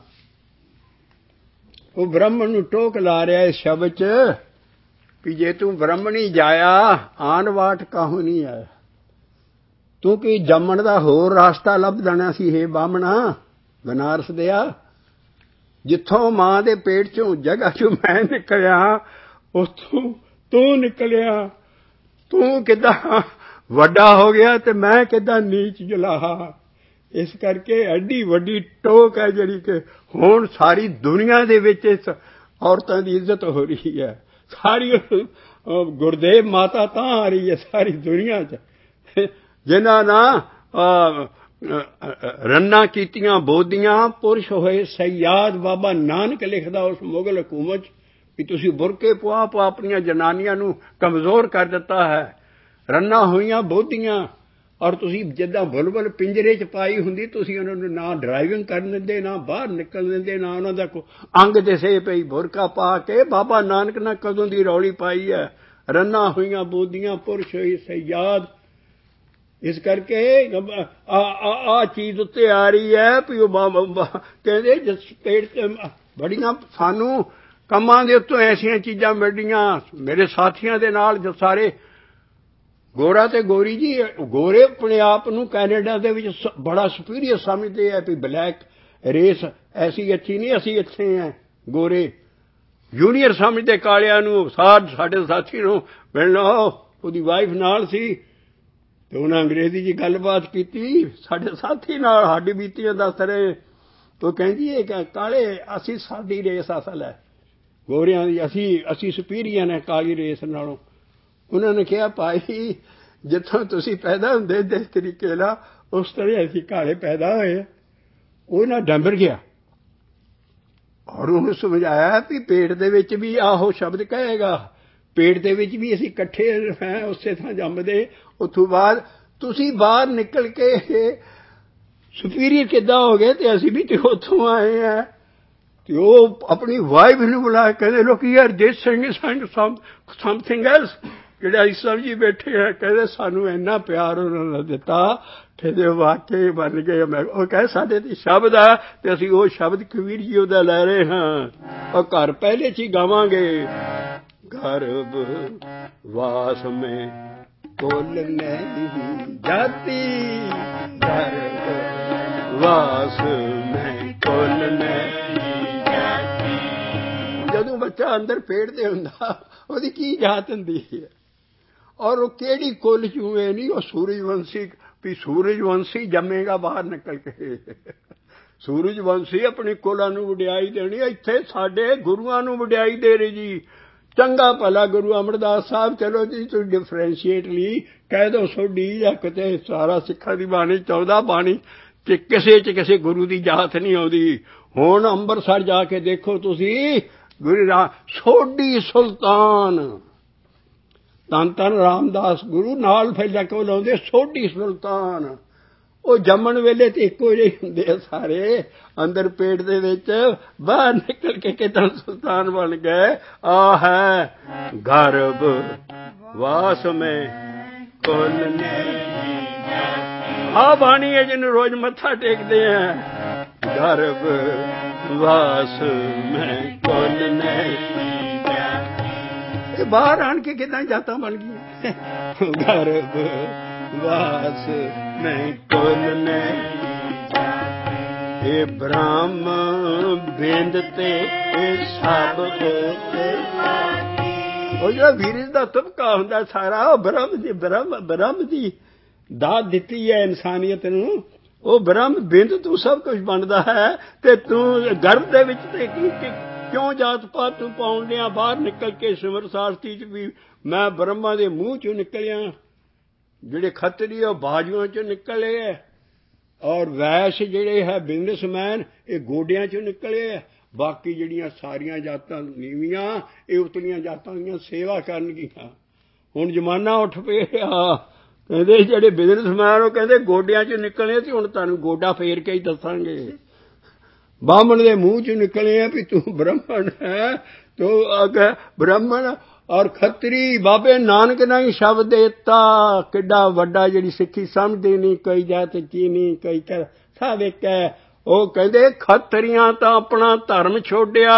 ਉਹ ਬ੍ਰਾਹਮਣ ਨੂੰ ਟੋਕ ਲਾ ਰਿਹਾ ਇਸ ਸ਼ਬਦ 'ਚ ਵੀ ਜੇ ਤੂੰ ਬ੍ਰਾਹਮਣੀ ਜਾਇਆ, ਆਨ ਵਾਟ ਕਾਹੂ ਨਹੀਂ ਆਇਆ। ਤੂੰ ਕੀ ਜੰਮਣ ਦਾ ਹੋਰ ਰਾਸਤਾ ਲੱਭ ਦੇਣਾ ਸੀ। ਹੇ ਬਾਹਮਣਾ ਬਨਾਰਸ ਦਿਆ, ਜਿੱਥੋਂ ਮਾਂ ਦੇ ਪੇਟ 'ਚੋਂ ਜਗ੍ਹਾ 'ਚੋਂ ਮੈਂ ਨਿਕਲਿਆ, ਉੱਥੋਂ ਤੂੰ ਨਿਕਲਿਆ। ਤੂੰ ਕਿੱਦਾਂ ਵੱਡਾ ਹੋ ਗਿਆ ਤੇ ਮੈਂ ਕਿੱਦਾਂ ਨੀਚ ਜੁਲਾਹਾ। ਇਸ ਕਰਕੇ ਐਡੀ ਵੱਡੀ ਟੋਕ ਹੈ ਜਿਹੜੀ ਕਿ ਹੁਣ ਸਾਰੀ ਦੁਨੀਆ ਦੇ ਵਿੱਚ ਇਸ ਔਰਤਾਂ ਦੀ ਇੱਜ਼ਤ ਹੋ ਰਹੀ ਹੈ। ਸਾਰੀ ਗੁਰਦੇਵ ਮਾਤਾ ਤਾਂ ਆ ਰਹੀ ਹੈ ਸਾਰੀ ਦੁਨੀਆ 'ਚ, ਜਿਨ੍ਹਾਂ ਨਾਲ ਰੰਨਾਂ ਕੀਤੀਆਂ ਬੋਦੀਆਂ, ਪੁਰਸ਼ ਹੋਏ ਸਯਾਦ। ਬਾਬਾ ਨਾਨਕ ਲਿਖਦਾ ਉਸ ਮੁਗਲ ਹਕੂਮਤ 'ਚ ਵੀ ਤੁਸੀਂ ਬੁਰਕੇ ਪੁਆ ਪੁਆ ਆਪਣੀਆਂ ਜਨਾਨੀਆਂ ਨੂੰ ਕਮਜ਼ੋਰ ਕਰ ਦਿੱਤਾ ਹੈ। ਰੰਨਾਂ ਹੋਈਆਂ ਬੋਧੀਆਂ, ਔਰ ਤੁਸੀਂ ਜਿੱਦਾਂ ਬੁਲਬੁਲ ਪਿੰਜਰੇ 'ਚ ਪਾਈ ਹੁੰਦੀ, ਤੁਸੀਂ ਉਹਨਾਂ ਨੂੰ ਨਾ ਡਰਾਈਵਿੰਗ ਕਰਨ ਦਿੰਦੇ, ਨਾ ਬਾਹਰ ਨਿਕਲ ਦਿੰਦੇ, ਨਾ ਉਹਨਾਂ ਦਾ ਕੋਈ ਅੰਗ ਦਿਸੇ ਪਈ। ਬੁਰਕਾ ਪਾ ਕੇ ਬਾਬਾ ਨਾਨਕ ਨੇ ਕਦੋਂ ਦੀ ਰੌਲੀ ਪਾਈ ਹੈ। ਰੰਨਾਂ ਹੋਈਆਂ ਬੋਧੀਆਂ, ਪੁਰਸ਼ ਹੋਈ ਸਯਾਦ। ਇਸ ਕਰਕੇ ਆ ਚੀਜ਼ ਉੱਤੇ ਆ ਰਹੀ ਹੈ ਵੀ ਉਹ ਕਹਿੰਦੇ ਜਿਸ ਪੇਟ 'ਚ ਬੜੀਆਂ ਸਾਨੂੰ ਕੰਮਾਂ ਦੇ ਉੱਤੋਂ ਐਸੀਆਂ ਚੀਜ਼ਾਂ ਮਿਲਦੀਆਂ। ਮੇਰੇ ਸਾਥੀਆਂ ਦੇ ਨਾਲ ਜੋ ਸਾਰੇ ਗੋਰਾ ਤੇ ਗੋਰੀ ਜੀ, ਗੋਰੇ ਆਪਣੇ ਆਪ ਨੂੰ ਕੈਨੇਡਾ ਦੇ ਵਿੱਚ ਬੜਾ ਸੁਪੀਰੀਅਰ ਸਮਝਦੇ ਆ ਵੀ ਬਲੈਕ ਰੇਸ ਐਸੀ ਅੱਛੀ ਨਹੀਂ, ਅਸੀਂ ਇੱਥੇ ਹਾਂ ਗੋਰੇ ਜੂਨੀਅਰ ਸਮਝਦੇ ਕਾਲਿਆਂ ਨੂੰ। ਸਾਡੇ ਸਾਥੀ ਨੂੰ ਮਿਲਣਾ, ਉਹਦੀ ਵਾਈਫ ਨਾਲ ਸੀ ਤੇ ਉਹਨਾਂ ਅੰਗਰੇਜ਼ੀ 'ਚ ਗੱਲਬਾਤ ਕੀਤੀ ਸਾਡੇ ਸਾਥੀ ਨਾਲ, ਸਾਡੀ ਬੀਤੀਆਂ ਦੱਸ ਰਹੇ। ਉਹ ਕਹਿੰਦੀ ਹੈ ਕਾਲੇ ਅਸੀਂ, ਸਾਡੀ ਰੇਸ ਅਸਲ ਹੈ ਗੋਰਿਆਂ ਦੀ, ਅਸੀਂ ਅਸੀਂ ਸੁਪੀਰੀਅਰ ਨੇ ਕਾਲੀ ਰੇਸ ਨਾਲੋਂ। ਉਹਨਾਂ ਨੇ ਕਿਹਾ ਭਾਈ ਜਿੱਥੋਂ ਤੁਸੀਂ ਪੈਦਾ ਹੁੰਦੇ ਜਿਸ ਤਰੀਕੇ ਨਾਲ, ਉਸ ਤਰ੍ਹਾਂ ਅਸੀਂ ਕਾਲੇ ਪੈਦਾ ਹੋਏ। ਉਹ ਨਾ ਡੰਬਰ ਗਿਆ ਔਰ ਉਹਨੂੰ ਸਮਝਾਇਆ ਵੀ ਪੇਟ ਦੇ ਵਿੱਚ ਵੀ ਆਹੋ ਸ਼ਬਦ ਕਹੇਗਾ, ਪੇਟ ਦੇ ਵਿੱਚ ਵੀ ਅਸੀਂ ਇਕੱਠੇ ਹੈ, ਉਸੇ ਥਾਂ ਜੰਮਦੇ। ਉੱਥੋਂ ਬਾਅਦ ਤੁਸੀਂ ਬਾਹਰ ਨਿਕਲ ਕੇ ਸੁਪੀਰੀਅਰ ਕਿੱਦਾਂ ਹੋ ਗਏ ਤੇ ਅਸੀਂ ਵੀ ਤੇ ਉੱਥੋਂ ਆਏ ਹਾਂ। ਤੇ ਉਹ ਆਪਣੀ ਵਾਈਫ ਨੂੰ ਬੁਲਾ ਕੇ ਕਹਿੰਦੇ ਲੋਕ ਯਾਰ this thing is something else. ਜਿਹੜੇ ਅਸੀਂ ਸਮਝੀ ਬੈਠੇ ਆ ਕਹਿੰਦੇ ਸਾਨੂੰ ਇੰਨਾ ਪਿਆਰ ਉਹਨਾਂ ਨੇ ਦਿੱਤਾ ਕਹਿੰਦੇ ਵਾਕਈ ਬਣ ਗਏ। ਮੈਂ ਉਹ ਕਹੇ ਸਾਡੇ ਤੇ ਸ਼ਬਦ ਆ ਤੇ ਅਸੀਂ ਉਹ ਸ਼ਬਦ ਕਬੀਰ ਜੀ ਉਹਦਾ ਲੈ ਰਹੇ ਹਾਂ। ਉਹ ਘਰ ਪਹਿਲੇ 'ਚ ਹੀ ਗਾਵਾਂਗੇ ਗਰਭ ਵਾਸ ਮੈਂ ਕੁਲ ਨਹੀਂ ਜਾਤੀ ਗਰਭ ਵਾਸ ਮੈਂ ਕੁਲ ਨਹੀਂ ਜਾਤੀ। ਜਦੋਂ ਬੱਚਾ ਅੰਦਰ ਪੇਟ ਤੇ ਹੁੰਦਾ ਉਹਦੀ ਕੀ ਜਾਤ ਹੁੰਦੀ ਹੈ ਔਰ ਉਹ ਕਿਹੜੀ ਕੁੱਲ ਚੋਂ ਇਹ ਨਹੀਂ ਉਹ ਸੂਰਜਵੰਸ਼ੀ ਵੀ ਸੂਰਜਵੰਸ਼ੀ ਜੰਮੇਗਾ ਬਾਹਰ ਨਿਕਲ ਕੇ। ਸੂਰਜਵੰਸ਼ੀ ਆਪਣੀ ਕੁਲਾਂ ਨੂੰ ਵਡਿਆਈ ਦੇਣੀ। ਇੱਥੇ ਸਾਡੇ ਗੁਰੂਆਂ ਨੂੰ ਵਡਿਆਈ ਦੇ ਰਹੀ ਜੀ। ਚੰਗਾ ਭਲਾ ਗੁਰੂ ਅਮਰਦਾਸ ਸਾਹਿਬ ਚਲੋ ਜੀ ਤੁਸੀਂ ਡਿਫਰੈਂਸ਼ੀਏਟਲੀ ਕਹਿ ਦਿਓ ਸੋਢੀ ਜਾਂ ਕਿਤੇ ਸਾਰਾ ਸਿੱਖਾਂ ਦੀ ਬਾਣੀ ਚੌਦਾਂ ਬਾਣੀ ਤੇ ਕਿਸੇ 'ਚ ਕਿਸੇ ਗੁਰੂ ਦੀ ਜਾਤ ਨਹੀਂ ਆਉਂਦੀ। ਹੁਣ ਅੰਮ੍ਰਿਤਸਰ ਜਾ ਕੇ ਦੇਖੋ ਤੁਸੀਂ ਗੁਰੂ ਰਾ ਸੋਢੀ ਸੁਲਤਾਨ ਧੰਨ ਧੰਨ ਰਾਮਦਾਸ ਗੁਰੂ ਨਾਲ ਫਿਰ ਜਾ ਕੇ ਉਹ ਲਾਉਂਦੇ ਸੋਢੀ ਸੁਲਤਾਨ। ਉਹ ਜੰਮਣ ਵੇਲੇ ਤੇ ਇੱਕੋ ਜਿਹੇ ਹੁੰਦੇ ਆ ਸਾਰੇ ਅੰਦਰ ਪੇਟ ਦੇ ਵਿੱਚ ਬਾਹਰ ਨਿਕਲ ਕੇ ਕਿਦਾਂ ਸੁਲਤਾਨ ਬਣ ਗਏ। ਆ ਹੈ ਗਰਭ ਵਾਸ ਮੈਂ ਕੁਲ ਨਹੀਂ ਜਾਤੀ। ਆ ਬਾਣੀ ਹੈ ਜਿਹਨੂੰ ਰੋਜ਼ ਮੱਥਾ ਟੇਕਦੇ ਆ ਗਰਭ ਵਾਸ ਮੈਂ ਕੁਲ ਨਹੀਂ ਜਾਤੀ। ਇਹ ਬਾਹਰ ਆਣ ਕੇ ਕਿਦਾਂ ਜਾਤਾਂ ਬਣ ਗਈਆਂ ਗਰਭ ਵਾਸ ਮੈਂ ਕੁਲ ਨਹੀਂ ਜਾਤੀ। ਇਹ ਬ੍ਰਹਮ ਬਿੰਦ ਤੇ ਇਹ ਸਭ ਉਹ ਜਿਹੜਾ ਵੀਰਜ ਦਾ ਤੁਪਕਾ ਹੁੰਦਾ ਸਾਰਾ ਉਹ ਬ੍ਰਹਮ ਦੀ ਬ੍ਰਹਮ ਬ੍ਰਹਮ ਦੀ ਦਾਤ ਦਿੱਤੀ ਹੈ ਇਨਸਾਨੀਅਤ ਨੂੰ। ਉਹ ਬ੍ਰਹਮ ਬਿੰਦ ਤੂੰ ਸਭ ਕੁਝ ਬਣਦਾ ਹੈ ਤੇ ਤੂੰ ਗਰਭ ਦੇ ਵਿੱਚ ਤੇ ਕਿਉਂ ਜਾਤ ਪਾਤ ਤੂੰ ਪਾਉਣ ਡਿਆ। ਬਾਹਰ ਨਿਕਲ ਕੇ ਸਿਮਰ ਸਾਰਥੀ 'ਚ ਵੀ ਮੈਂ ਬ੍ਰਹਮਾ ਦੇ ਮੂੰਹ 'ਚੋਂ ਨਿਕਲਿਆ। ਜਿਹੜੇ ਖੱਤਰੀ ਉਹ ਬਾਜੂਆਂ 'ਚੋਂ ਨਿਕਲੇ ਹੈ ਔਰ ਵੈਸ਼ ਜਿਹੜੇ ਹੈ ਬਿਜ਼ਨਸਮੈਨ ਇਹ ਗੋਡਿਆਂ 'ਚੋਂ ਨਿਕਲੇ ਹੈ। ਬਾਕੀ ਜਿਹੜੀਆਂ ਸਾਰੀਆਂ ਜਾਤਾਂ ਨੀਵੀਆਂ ਇਹ ਉਤਲੀਆਂ ਜਾਤਾਂ ਦੀਆਂ ਸੇਵਾ ਕਰਨਗੀਆਂ। ਹੁਣ ਜ਼ਮਾਨਾ ਉੱਠ ਪਿਆ ਕਹਿੰਦੇ ਜਿਹੜੇ ਬਿਜ਼ਨਸਮੈਨ ਉਹ ਕਹਿੰਦੇ ਗੋਡਿਆਂ 'ਚੋਂ ਨਿਕਲੇ ਤੇ ਹੁਣ ਤੁਹਾਨੂੰ ਗੋਡਾ ਫੇਰ ਕੇ ਹੀ ਦੱਸਾਂਗੇ। ਬਾਹਮਣ ਦੇ ਮੂੰਹ 'ਚੋਂ ਨਿਕਲੇ ਆ ਵੀ ਤੂੰ ਬ੍ਰਾਹਮਣ ਹੈ ਤੂੰ ਅਗਰ ਬ੍ਰਾਹਮਣ ਔਰ ਖੱਤਰੀ ਬਾਬੇ ਨਾਨਕ ਨੇ ਹੀ ਸ਼ਬਦ ਦਿੱਤਾ। ਕਿੱਡਾ ਵੱਡਾ ਜਿਹੜੀ ਸਿੱਖੀ ਸਮਝਦੇ ਨਹੀਂ ਕਈ ਜਾਤ ਚੀਨੀ ਕਈ ਕਰ ਸਭ ਇੱਕ ਹੈ। ਉਹ ਕਹਿੰਦੇ ਖੱਤਰੀਆਂ ਤਾਂ ਆਪਣਾ ਧਰਮ ਛੋੜਿਆ।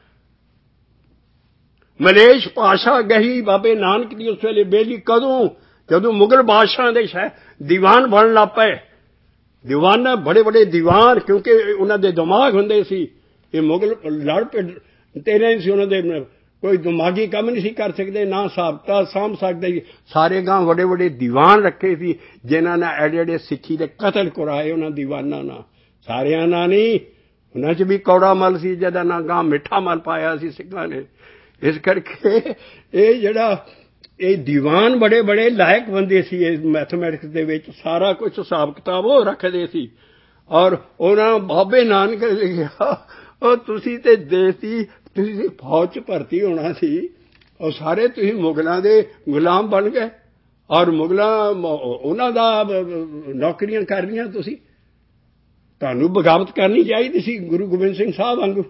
ਮਲੇਸ਼ ਭਾਸ਼ਾ ਗਹੀ ਬਾਬੇ ਨਾਨਕ ਦੀ ਉਸ ਵੇਲੇ ਬੇਲੀ ਕਦੋਂ ਜਦੋਂ ਮੁਗਲ ਬਾਦਸ਼ਾਹਾਂ ਦੇ ਸ਼ਹਿ ਦੀਵਾਨ ਬਣਨ ਲੱਗ ਪਏ। ਦੀਵਾਨ ਬੜੇ ਬੜੇ ਦੀਵਾਨ ਕਿਉਂਕਿ ਉਹਨਾਂ ਦੇ ਦਿਮਾਗ ਹੁੰਦੇ ਸੀ। ਇਹ ਮੁਗਲ ਲੜ ਪਏ ਤੇਰੇ ਸੀ ਉਹਨਾਂ ਦੇ ਕੋਈ ਦਿਮਾਗੀ ਕੰਮ ਨਹੀਂ ਸੀ ਕਰ ਸਕਦੇ ਨਾ ਸਾਬਤਾ ਸਾਂਭ ਸਕਦੇ। ਸਾਰੇ ਗਾਂ ਵੱਡੇ ਵੱਡੇ ਦੀਵਾਨ ਰੱਖੇ ਸੀ ਜਿਨ੍ਹਾਂ ਨੇ ਐਡੇ ਐਡੇ ਸਿੱਖੀ ਦੇ ਕਤਲ ਕਰਾਏ ਉਹਨਾਂ ਦੀਵਾਨਾਂ ਨਾਲ। ਸਾਰਿਆਂ ਨਾਲ ਨਹੀਂ ਉਹਨਾਂ 'ਚ ਵੀ ਕੌੜਾ ਮੱਲ ਸੀ ਜਿਹਦਾ ਨਾਂ ਗਾਂ ਮਿੱਠਾ ਮੱਲ ਪਾਇਆ ਸੀ ਸਿੱਖਾਂ ਨੇ। ਇਸ ਕਰਕੇ ਇਹ ਜਿਹੜਾ ਇਹ ਦੀਵਾਨ ਬੜੇ ਬੜੇ ਲਾਇਕ ਬੰਦੇ ਸੀ ਇਸ ਮੈਥਮੈਟਿਕਸ ਦੇ ਵਿੱਚ ਸਾਰਾ ਕੁਝ ਹਿਸਾਬ ਕਿਤਾਬ ਉਹ ਰੱਖਦੇ ਸੀ। ਔਰ ਉਹਨਾਂ ਬਾਬੇ ਨਾਨਕ ਨੇ ਲਿਖਿਆ ਉਹ ਤੁਸੀਂ ਤੇ ਦੇਸੀ ਤੁਸੀਂ ਫੌਜ 'ਚ ਭਰਤੀ ਹੋਣਾ ਸੀ ਉਹ ਸਾਰੇ ਤੁਸੀਂ ਮੁਗਲਾਂ ਦੇ ਗੁਲਾਮ ਬਣ ਗਏ ਔਰ ਮੁਗਲਾਂ ਉਹਨਾਂ ਦਾ ਨੌਕਰੀਆਂ ਕਰਨੀਆਂ ਤੁਸੀਂ। ਤੁਹਾਨੂੰ ਬਗਾਵਤ ਕਰਨੀ ਚਾਹੀਦੀ ਸੀ ਗੁਰੂ ਗੋਬਿੰਦ ਸਿੰਘ ਸਾਹਿਬ ਵਾਂਗੂ।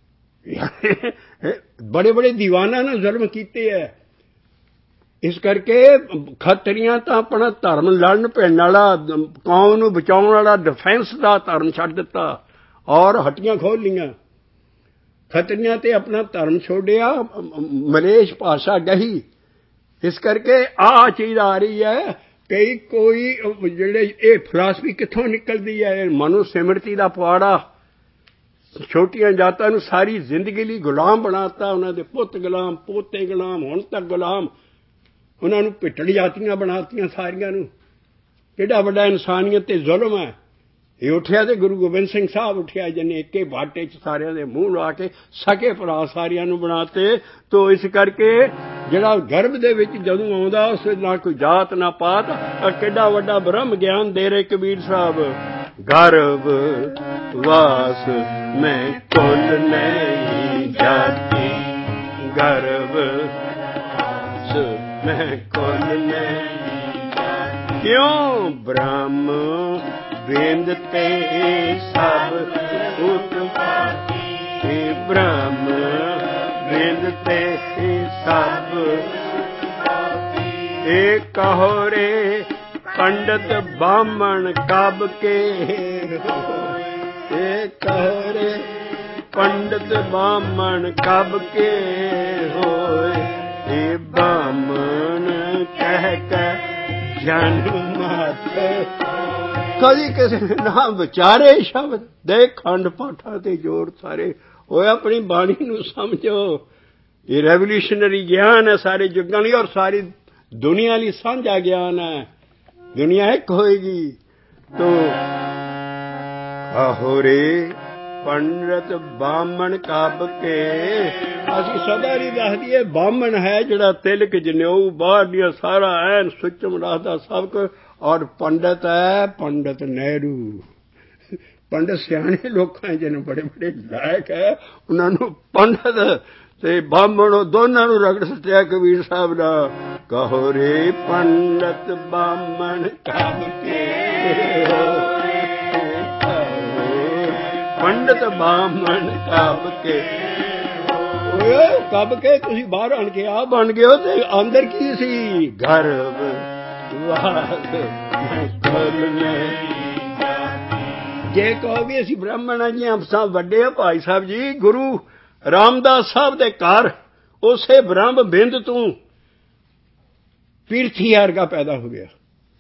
ਬੜੇ ਬੜੇ ਦੀਵਾਨਾਂ ਨੇ ਜ਼ੁਲਮ ਕੀਤੇ ਹੈ। ਇਸ ਕਰਕੇ ਖੱਤਰੀਆਂ ਤਾਂ ਆਪਣਾ ਧਰਮ ਲੜਨ ਭਿੜਨ ਵਾਲਾ ਕੌਮ ਨੂੰ ਬਚਾਉਣ ਵਾਲਾ ਡਿਫੈਂਸ ਦਾ ਧਰਮ ਛੱਡ ਦਿੱਤਾ ਔਰ ਹੱਟੀਆਂ ਖੋਲ੍ਹ ਲਈਆਂ। ਖੱਤਰੀਆਂ ਤੇ ਆਪਣਾ ਧਰਮ ਛੋੜਿਆ ਮਲੇਸ਼ ਭਾਸ਼ਾ ਗਹੀ। ਇਸ ਕਰਕੇ ਆਹ ਚੀਜ਼ ਆ ਰਹੀ ਹੈ ਕਈ ਕੋਈ ਜਿਹੜੇ ਇਹ ਫਿਲਾਸਫੀ ਕਿੱਥੋਂ ਨਿਕਲਦੀ ਹੈ। ਮਨੁ ਸਿਮਰਤੀ ਦਾ ਪੁਆੜਾ ਛੋਟੀਆਂ ਜਾਤਾਂ ਨੂੰ ਸਾਰੀ ਜ਼ਿੰਦਗੀ ਲਈ ਗੁਲਾਮ ਬਣਾ ਦਿੱਤਾ। ਉਹਨਾਂ ਦੇ ਪੁੱਤ ਗੁਲਾਮ ਪੋਤੇ ਗੁਲਾਮ ਹੁਣ ਤੱਕ ਗੁਲਾਮ ਉਹਨਾਂ ਨੂੰ ਭਿੱਟੜ ਜਾਤੀਆਂ ਬਣਾ ਦਿੱਤੀਆਂ ਸਾਰੀਆਂ ਨੂੰ। ਕਿੱਡਾ ਵੱਡਾ ਇਨਸਾਨੀਅਤ ਤੇ ਜ਼ੁਲਮ ਹੈ। ਇਹ ਉੱਠਿਆ ਤੇ ਗੁਰੂ ਗੋਬਿੰਦ ਸਿੰਘ ਸਾਹਿਬ ਉੱਠਿਆ ਜਿਹਨੇ ਇੱਕੇ ਬਾਟੇ 'ਚ ਸਾਰਿਆਂ ਦੇ ਮੂੰਹ ਲਾ ਕੇ ਸਕੇ ਭਰਾ ਸਾਰਿਆਂ ਨੂੰ ਬਣਾਤੇ। ਤੋ ਇਸ ਕਰਕੇ ਜਿਹੜਾ ਗਰਭ ਦੇ ਵਿੱਚ ਜਦੋਂ ਆਉਂਦਾ ਉਸ ਵਿੱਚ ਨਾ ਕੋਈ ਜਾਤ ਨਾ ਪਾਤ ਔਰ ਕਿੱਡਾ ਵੱਡਾ ਬ੍ਰਹਮ ਗਿਆਨ ਦੇ ਰਹੇ ਕਬੀਰ ਸਾਹਿਬ। ਗਰਭ ਵਾਸ ਮੈਂ ਕੁਲ ਨਹੀਂ ਜਾਤੀ ਗਰਭ ਵਾਸ ਮੈਂ ਕੁਲ ਨਹੀਂ ਜਾਤੀ। ਕਿਉਂ ਬ੍ਰਹਮ ਬਿੰਦ ਤੇ ਸਭ ਉਤਪਾਤੀ ਬ੍ਰਹਮ ਬਿੰਦ ਤੇ ਸਭ ਇਹ ਕਹੋ ਰੇ ਪੰਡਤ ਬਾਹਮਣ ਕਬ ਕੇ ਇਹ ਕਹੋ ਰੇ ਪੰਡਤ ਬਾਹਮਣ ਕਬ ਕੇ ਹੋਏ ਇਹ ਬਾਹਮਣ ਕਹਿ ਕੇ ਜਨਮ ਮਾਤ ਕਦੀ ਕਿਸੇ ਨੇ ਨਾ ਵਿਚਾਰੇ ਸ਼ਬਦ ਦੇ ਖੰਡ ਪਾਠਾਂ ਤੇ ਜੋਰ ਸਾਰੇ ਹੋਏ ਆਪਣੀ ਬਾਣੀ ਨੂੰ ਸਮਝੋ ਇਹ ਰੈਵੋਲੂਸ਼ਨਰੀ ਗਿਆਨ ਹੈ ਸਾਰੇ ਯੁੱਗਾਂ ਲਈ ਔਰ ਸਾਰੀ ਦੁਨੀਆ ਲਈ ਸਾਂਝਾ ਗਿਆਨ ਹੈ ਦੁਨੀਆ ਇੱਕ ਹੋਏਗੀ ਤੋ ਕਹੋ ਰੇ ਪੰਡਤ ਬਾਹਮਣ ਕਬ ਕੇ ਅਸੀਂ ਸਦਾ ਨਹੀਂ ਦੱਸਦੀਏ ਬਾਹਮਣ ਹੈ ਜਿਹੜਾ ਤਿਲਕ ਜਨੇਊ ਬਾਹਰ ਦੀਆਂ ਸਾਰਾ ਐਨ ਸੁੱਚਮ ਰੱਖਦਾ ਸਭ ਕੁਝ ਔਰ ਪੰਡਤ ਹੈ ਪੰਡਤ ਨਹਿਰੂ ਪੰਡਤ ਸਿਆਣੇ ਲੋਕਾਂ ਜਿਹਨੂੰ ਬੜੇ ਬੜੇ ਲਾਇਕ ਹੈ ਉਹਨਾਂ ਨੂੰ ਪੰਡਤ ਤੇ ਬਾਹਮਣ ਦੋਨਾਂ ਨੂੰ ਰਗੜ ਸੱਟਿਆ ਕਬੀਰ ਸਾਹਿਬ ਦਾ ਕਹੋ ਰੇ ਪੰਡਤ ਬਾਹਮਣ ਕਬ ਕੇ ਪੰਡਤ ਬਾਹਮਣ ਕਬ ਕੇ ਓਏ ਕਬ ਕੇ ਤੁਸੀਂ ਬਾਹਰ ਆਣ ਕੇ ਆ ਬਣ ਗਏ ਹੋ ਤੇ ਅੰਦਰ ਕੀ ਸੀ ਗਰਭ ਵਾਸ ਜੇ ਕਹੋ ਵੀ ਅਸੀਂ ਬ੍ਰਾਹਮਣਾਂ ਜੀ ਸਭ ਵੱਡੇ ਆ ਭਾਈ ਸਾਹਿਬ ਜੀ ਗੁਰੂ ਰਾਮਦਾਸ ਸਾਹਿਬ ਦੇ ਘਰ ਉਸੇ ਬ੍ਰਹਮ ਬਿੰਦ ਤੋਂ ਪੀਰਥੀ ਵਰਗਾ ਪੈਦਾ ਹੋ ਗਿਆ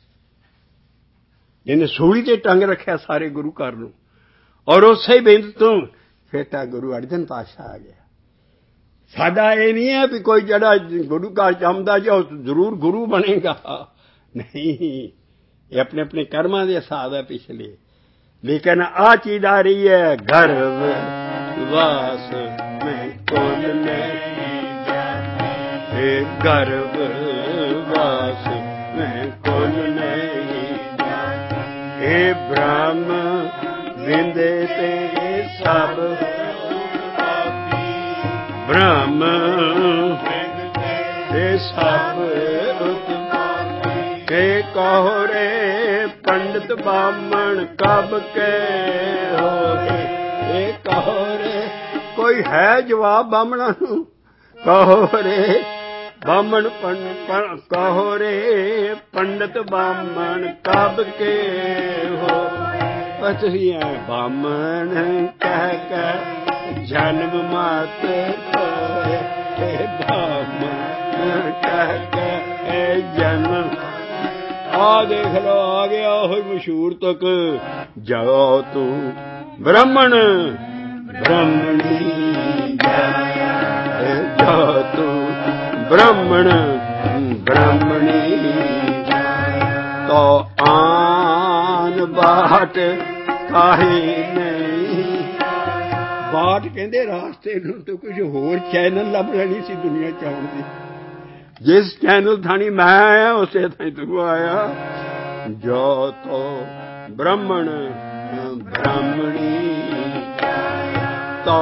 ਜਿਹਨੇ ਸੂਲੀ ਤੇ ਟੰਗ ਰੱਖਿਆ ਸਾਰੇ ਗੁਰੂ ਘਰ ਨੂੰ ਔਰ ਉਸੇ ਬਿੰਦ ਤੋਂ ਫਿਰ ਤਾਂ ਗੁਰੂ ਅਰਜਨ ਪਾਤਸ਼ਾਹ ਆ ਗਿਆ ਸਾਡਾ ਇਹ ਨਹੀਂ ਹੈ ਵੀ ਕੋਈ ਜਿਹੜਾ ਗੁਰੂ ਘਰ ਜੰਮਦਾ ਜਾਂ ਜ਼ਰੂਰ ਗੁਰੂ ਬਣੇਗਾ ਨਹੀਂ ਇਹ ਆਪਣੇ ਆਪਣੇ ਕਰਮਾਂ ਦੇ ਹਿਸਾਬ ਹੈ ਪਿਛਲੇ ਲੇਕਿਨ ਆ ਚੀਜ਼ ਆ ਰਹੀ ਹੈ ਗਰਭ ਵਾਸ ਮੈਂ ਕੋਲ ਨਹੀਂ ਜਾਣੇ ਗਰਭ ਵਾਸ ਮੈਂ ਕੋਲ ਨਹੀਂ ਜਾਣੇ ਇਹ ਬ੍ਰਹਮ ਵਿੰਦੇ ਤੇ ਸਭ ਬ੍ਰਹਮ ਤੇ ਸਭ ਕੇ ਕਹੋ ਰੇ ਪੰਡਤ ਬਾਹਮਣ ਕਬ ਕੇ ਹੋਏ ਇਹ ਕਹੋ ਰੇ ਕੋਈ ਹੈ ਜਵਾਬ ਬਾਹਮਣਾਂ ਨੂੰ ਕਹੋ ਰੇ ਬਾਹਮਣ ਕਹੋ ਰੇ ਪੰਡਤ ਬਾਹਮਣ ਕਬ ਕੇ ਹੋ ਤੁਸੀਂ ਐ ਬਾਹਮਣ ਕਹਿ ਕੇ ਜਨਮ ਮਾਤ ਹੋਏ ਬਾਹਮਣ ਕਹਿ ਕੇ ਜਨਮ ਆ ਦੇਖ ਲੋ ਆ ਗਿਆ ਉਹ ਮਸ਼ਹੂਰ ਤੱਕ ਜਾਓ ਤੂੰ ਬ੍ਰਾਹਮਣ ਬ੍ਰਾਹਮਣੀ ਜਾ ਤੂੰ ਬ੍ਰਾਹਮਣ ਬ੍ਰਾਹਮਣੀ ਤੋ ਆਨ ਬਾਟ ਕਾਹੀ ਨਹੀਂ ਬਾਟ ਕਹਿੰਦੇ ਰਾਸਤੇ ਨੂੰ ਤਾਂ ਕੁਝ ਹੋਰ ਚੈਨਲ ਲੱਭ ਲੈਣੀ ਸੀ ਦੁਨੀਆ ਚ ਆਉਣ ਦੀ ਜਿਸ ਚੈਨਲ ਥਾਣੀ ਮੈਂ ਆਇਆ ਉਸੇ ਥਾਂ ਤੂੰ ਆਇਆ ਜੋ ਤੋ ਬ੍ਰਾਹਮਣ ਬ੍ਰਾਹਮਣੀ ਤੋ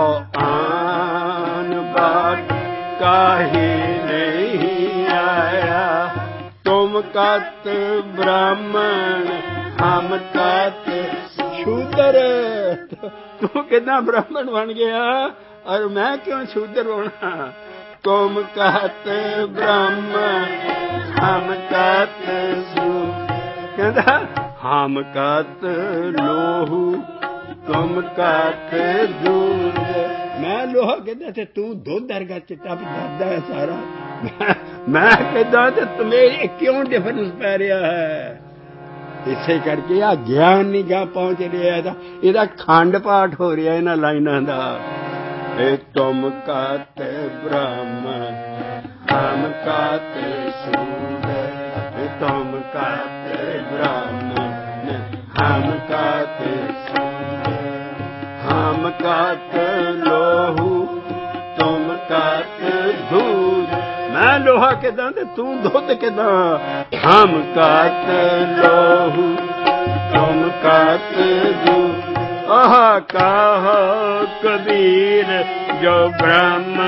ਆਨ ਬਾਟ ਕਾਹੀ ਨਹੀਂ ਆਇਆ ਤੁਮ ਕਤ ਬ੍ਰਾਹਮਣ ਹਮ ਕਤ ਸ਼ੂਦਰ ਤੂੰ ਕਿੱਦਾਂ ਬ੍ਰਾਹਮਣ ਬਣ ਗਿਆ ਔਰ ਮੈਂ ਕਿਉਂ ਸ਼ੂਦਰ ਹੋਣਾ ਤੁਮ ਕਤ ਬ੍ਰਾਹਮਣ ਹਮ ਕਤ ਸੂ ਕਹਿੰਦਾ ਹਮ ਕਤ ਲੋਹੂ ਤੁਮ ਕਤ ਦੂਧ ਮੈਂ ਲੋਹਾ ਕਹਿੰਦਾ ਤੇ ਤੂੰ ਦੁੱਧ ਵਰਗਾ ਚਿੱਟਾ ਪੀਂਦਾ ਹੈ ਸਾਰਾ ਮੈਂ ਕਹਿੰਦਾ ਤੇ तुम्हें ਕਿਉਂ ਡਿਫਰੈਂਸ ਪੈ ਰਿਹਾ ਹੈ ਇਸੇ ਕਰਕੇ ਆ ਗਿਆਨ ਨਹੀਂ ਗਾ ਪਹੁੰਚ ਰਿਹਾ ਇਹਦਾ ਇਹਦਾ ਖੰਡ ਪਾਠ ਹੋ ਰਿਹਾ ਇਹਨਾਂ ਲਾਈਨਾਂ ਦਾ ਇਹ ਤੁਮ ਕਤ ਬ੍ਰਹਮ ਹਮ ਕਤ ਸੂਦ ਇਹ ਤੁਮ ਕਤ ਬ੍ਰਹਮ ਹਮ ਕਤ ਸੂਦ ਹਮ ਕਤ ਲੋਹੂ ਤੁਮ ਕਤ ਦੂਧ ਮੈਂ ਲੋਹਾ ਕਿਦਾਂ ਤੇ ਤੂੰ ਦੁੱਧ ਕਿਦਾਂ ਹਮ ਕਤ ਲੋਹੂ ਤੁਮ ਕਤ ਦੂਧ ਆਹ ਕਾਹ ਕਬੀਰ ਜੋ ਬ੍ਰਹਮ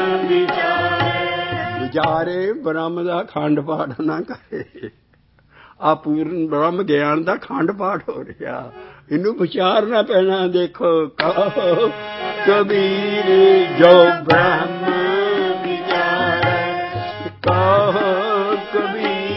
ਵਿਚਾਰੇ ਵਿਚਾਰੇ ਬ੍ਰਹਮ ਦਾ ਖੰਡ ਪਾਠ ਨਾ ਕਰੇ ਆ ਪੂਰਨ ਬ੍ਰਹਮ ਗਿਆਨ ਦਾ ਖੰਡ ਪਾਠ ਹੋ ਰਿਹਾ ਇਹਨੂੰ ਵਿਚਾਰਨਾ ਪੈਣਾ ਦੇਖੋ ਕਾਹ ਕਬੀਰ ਜੋ ਬ੍ਰਹਮ ਵਿਚਾਰੇ ਕਾਹ ਕਬੀਰ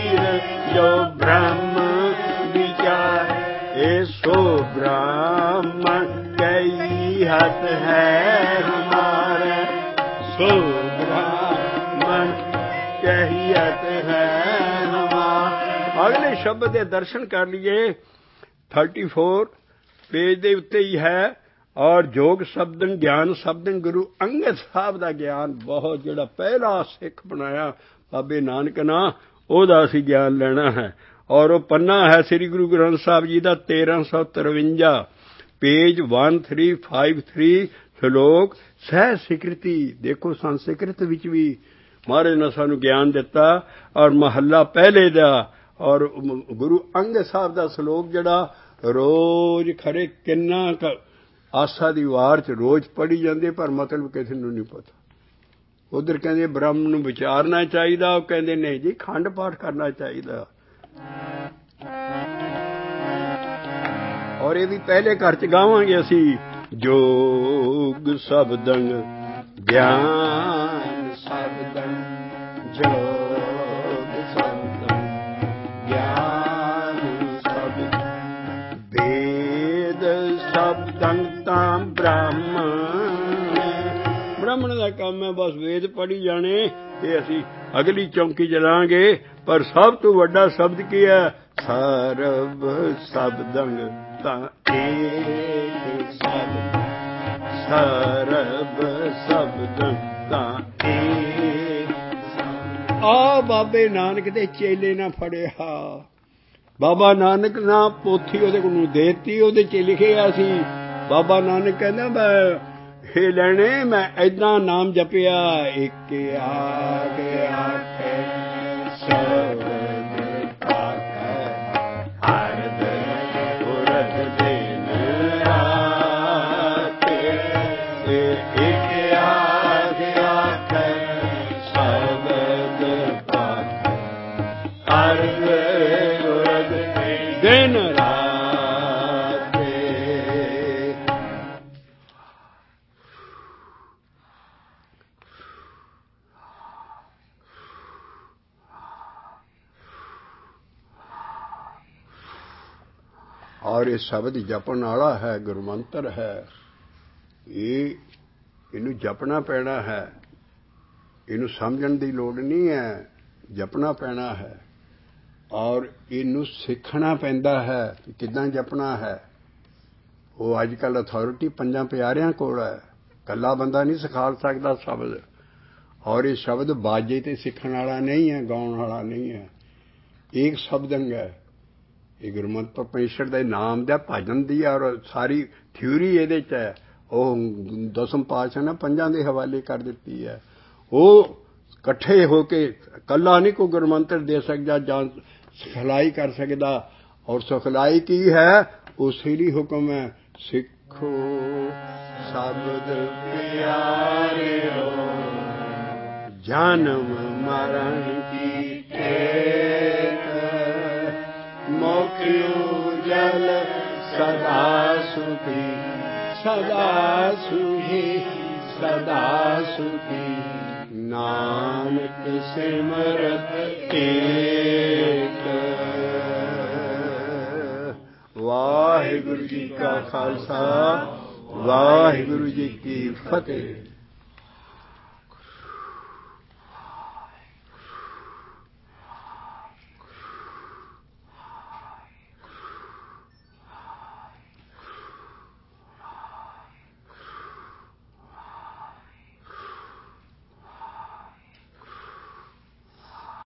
कहियत है हमारे सो ब्राह्मण कहियत है हमारे। अगले शब्द के दर्शन कर लिए। थर्टी फोर पेज के उत्ते ही है। और जोग शब्दन ज्ञान शब्दन गुरु अंगद साहब का ज्ञान बहुत जिहड़ा पहला सिख बनाया बाबे नानक ना ओहदा असीं ज्ञान लेना है। और वो पन्ना है श्री गुरु ग्रंथ साहब जी का तेरह सौ तरवंजा page one three five three श्लोक सह स्वीकृति। देखो संस्कृत विच भी महाराज ने सानू ज्ञान दिता। और महला पहले दा और गुरु अंगद साहब का श्लोक जिहड़ा रोज खरे किन्ना आसा दी वार च रोज पढ़ी जाते पर मतलब किसी नूं नहीं पता। उधर कहते ब्रह्म नूं विचारना चाहिए, वो कहते नहीं जी खंड पाठ करना चाहिए। और ये भी पहले घर च गावांगे असी जोग शब्दंग ज्ञान शब्दंग जोग शब्दंग ज्ञान शब्द वेद शब्दंग ताम ब्राह्मण। ब्राह्मण का काम है बस वेद पढ़ी जाने। ये असी अगली चौंकी चलांगे। पर सब तो वड्डा शब्द की है सर्व शब्दंग एक शब्द सर्व शब्दंग एक। आ बाबे नानक दे चेले ना फड़िया। बाबा नानक ना पोथी ਉਹਦੇ ਕੋਲ ਦੇਤੀ, ਉਹਦੇ ਚ ਲਿਖਿਆ ਸੀ ਬਾਬਾ ਨਾਨਕ ਕਹਿੰਦਾ ਮੈਂ ਇਹ ਲੈਣੇ ਮੈਂ ਏਦਾਂ ਨਾਮ ਜਪਿਆ ਇੱਕ ਆਗ ਆਖੇ ਸ਼ਬਦ ਪਾਖੈ ਹਰ ਦਿਨ ਉਰਦ ਦਿਨ ਰਾਤ। ਇੱਕ ਆਗ ਆਖੇ ਸ਼ਬਦ ਪਾਖੈ ਹਰ ਦਿਨ ਉਰਦ ਦਿਨ ਰਾਤ। और ये शब्द जपन वाला है, गुरमंत्र है। ये इनू जपना पैना है, इनू समझण दी लोड़ नहीं है, जपना पैना है। और इनू सीखना पैंदा है कि किदां जपना है। वो अजकल अथॉरिटी पंजां प्यारियां कोल है, कला बंदा नहीं सिखा सकता शब्द। और ये शब्द बाजे ते सीखण वाला नहीं है, गाउण वाला नहीं है। एक शब्दंग है ये गुरमतਿ परमेश्वर के नाम दा भजन दी। और सारी थ्योरी ये है वो दसम पातशाह ने पंजां दे हवाले कर दी है। वो इकट्ठे होके कला नहीं कोई गुरमंत्र दे सकता जां सिखलाई कर सकता। और सिखलाई की है उसी ली हुक्म है सिखो शब्द प्यारे हो जन्म मरण की टेक मोक्ष जल सदा सुखी सदा सुखी सदा सुखी नानक सिमरत एक। वाहिगुरु जी का खालसा वाहिगुरु जी की फतेह।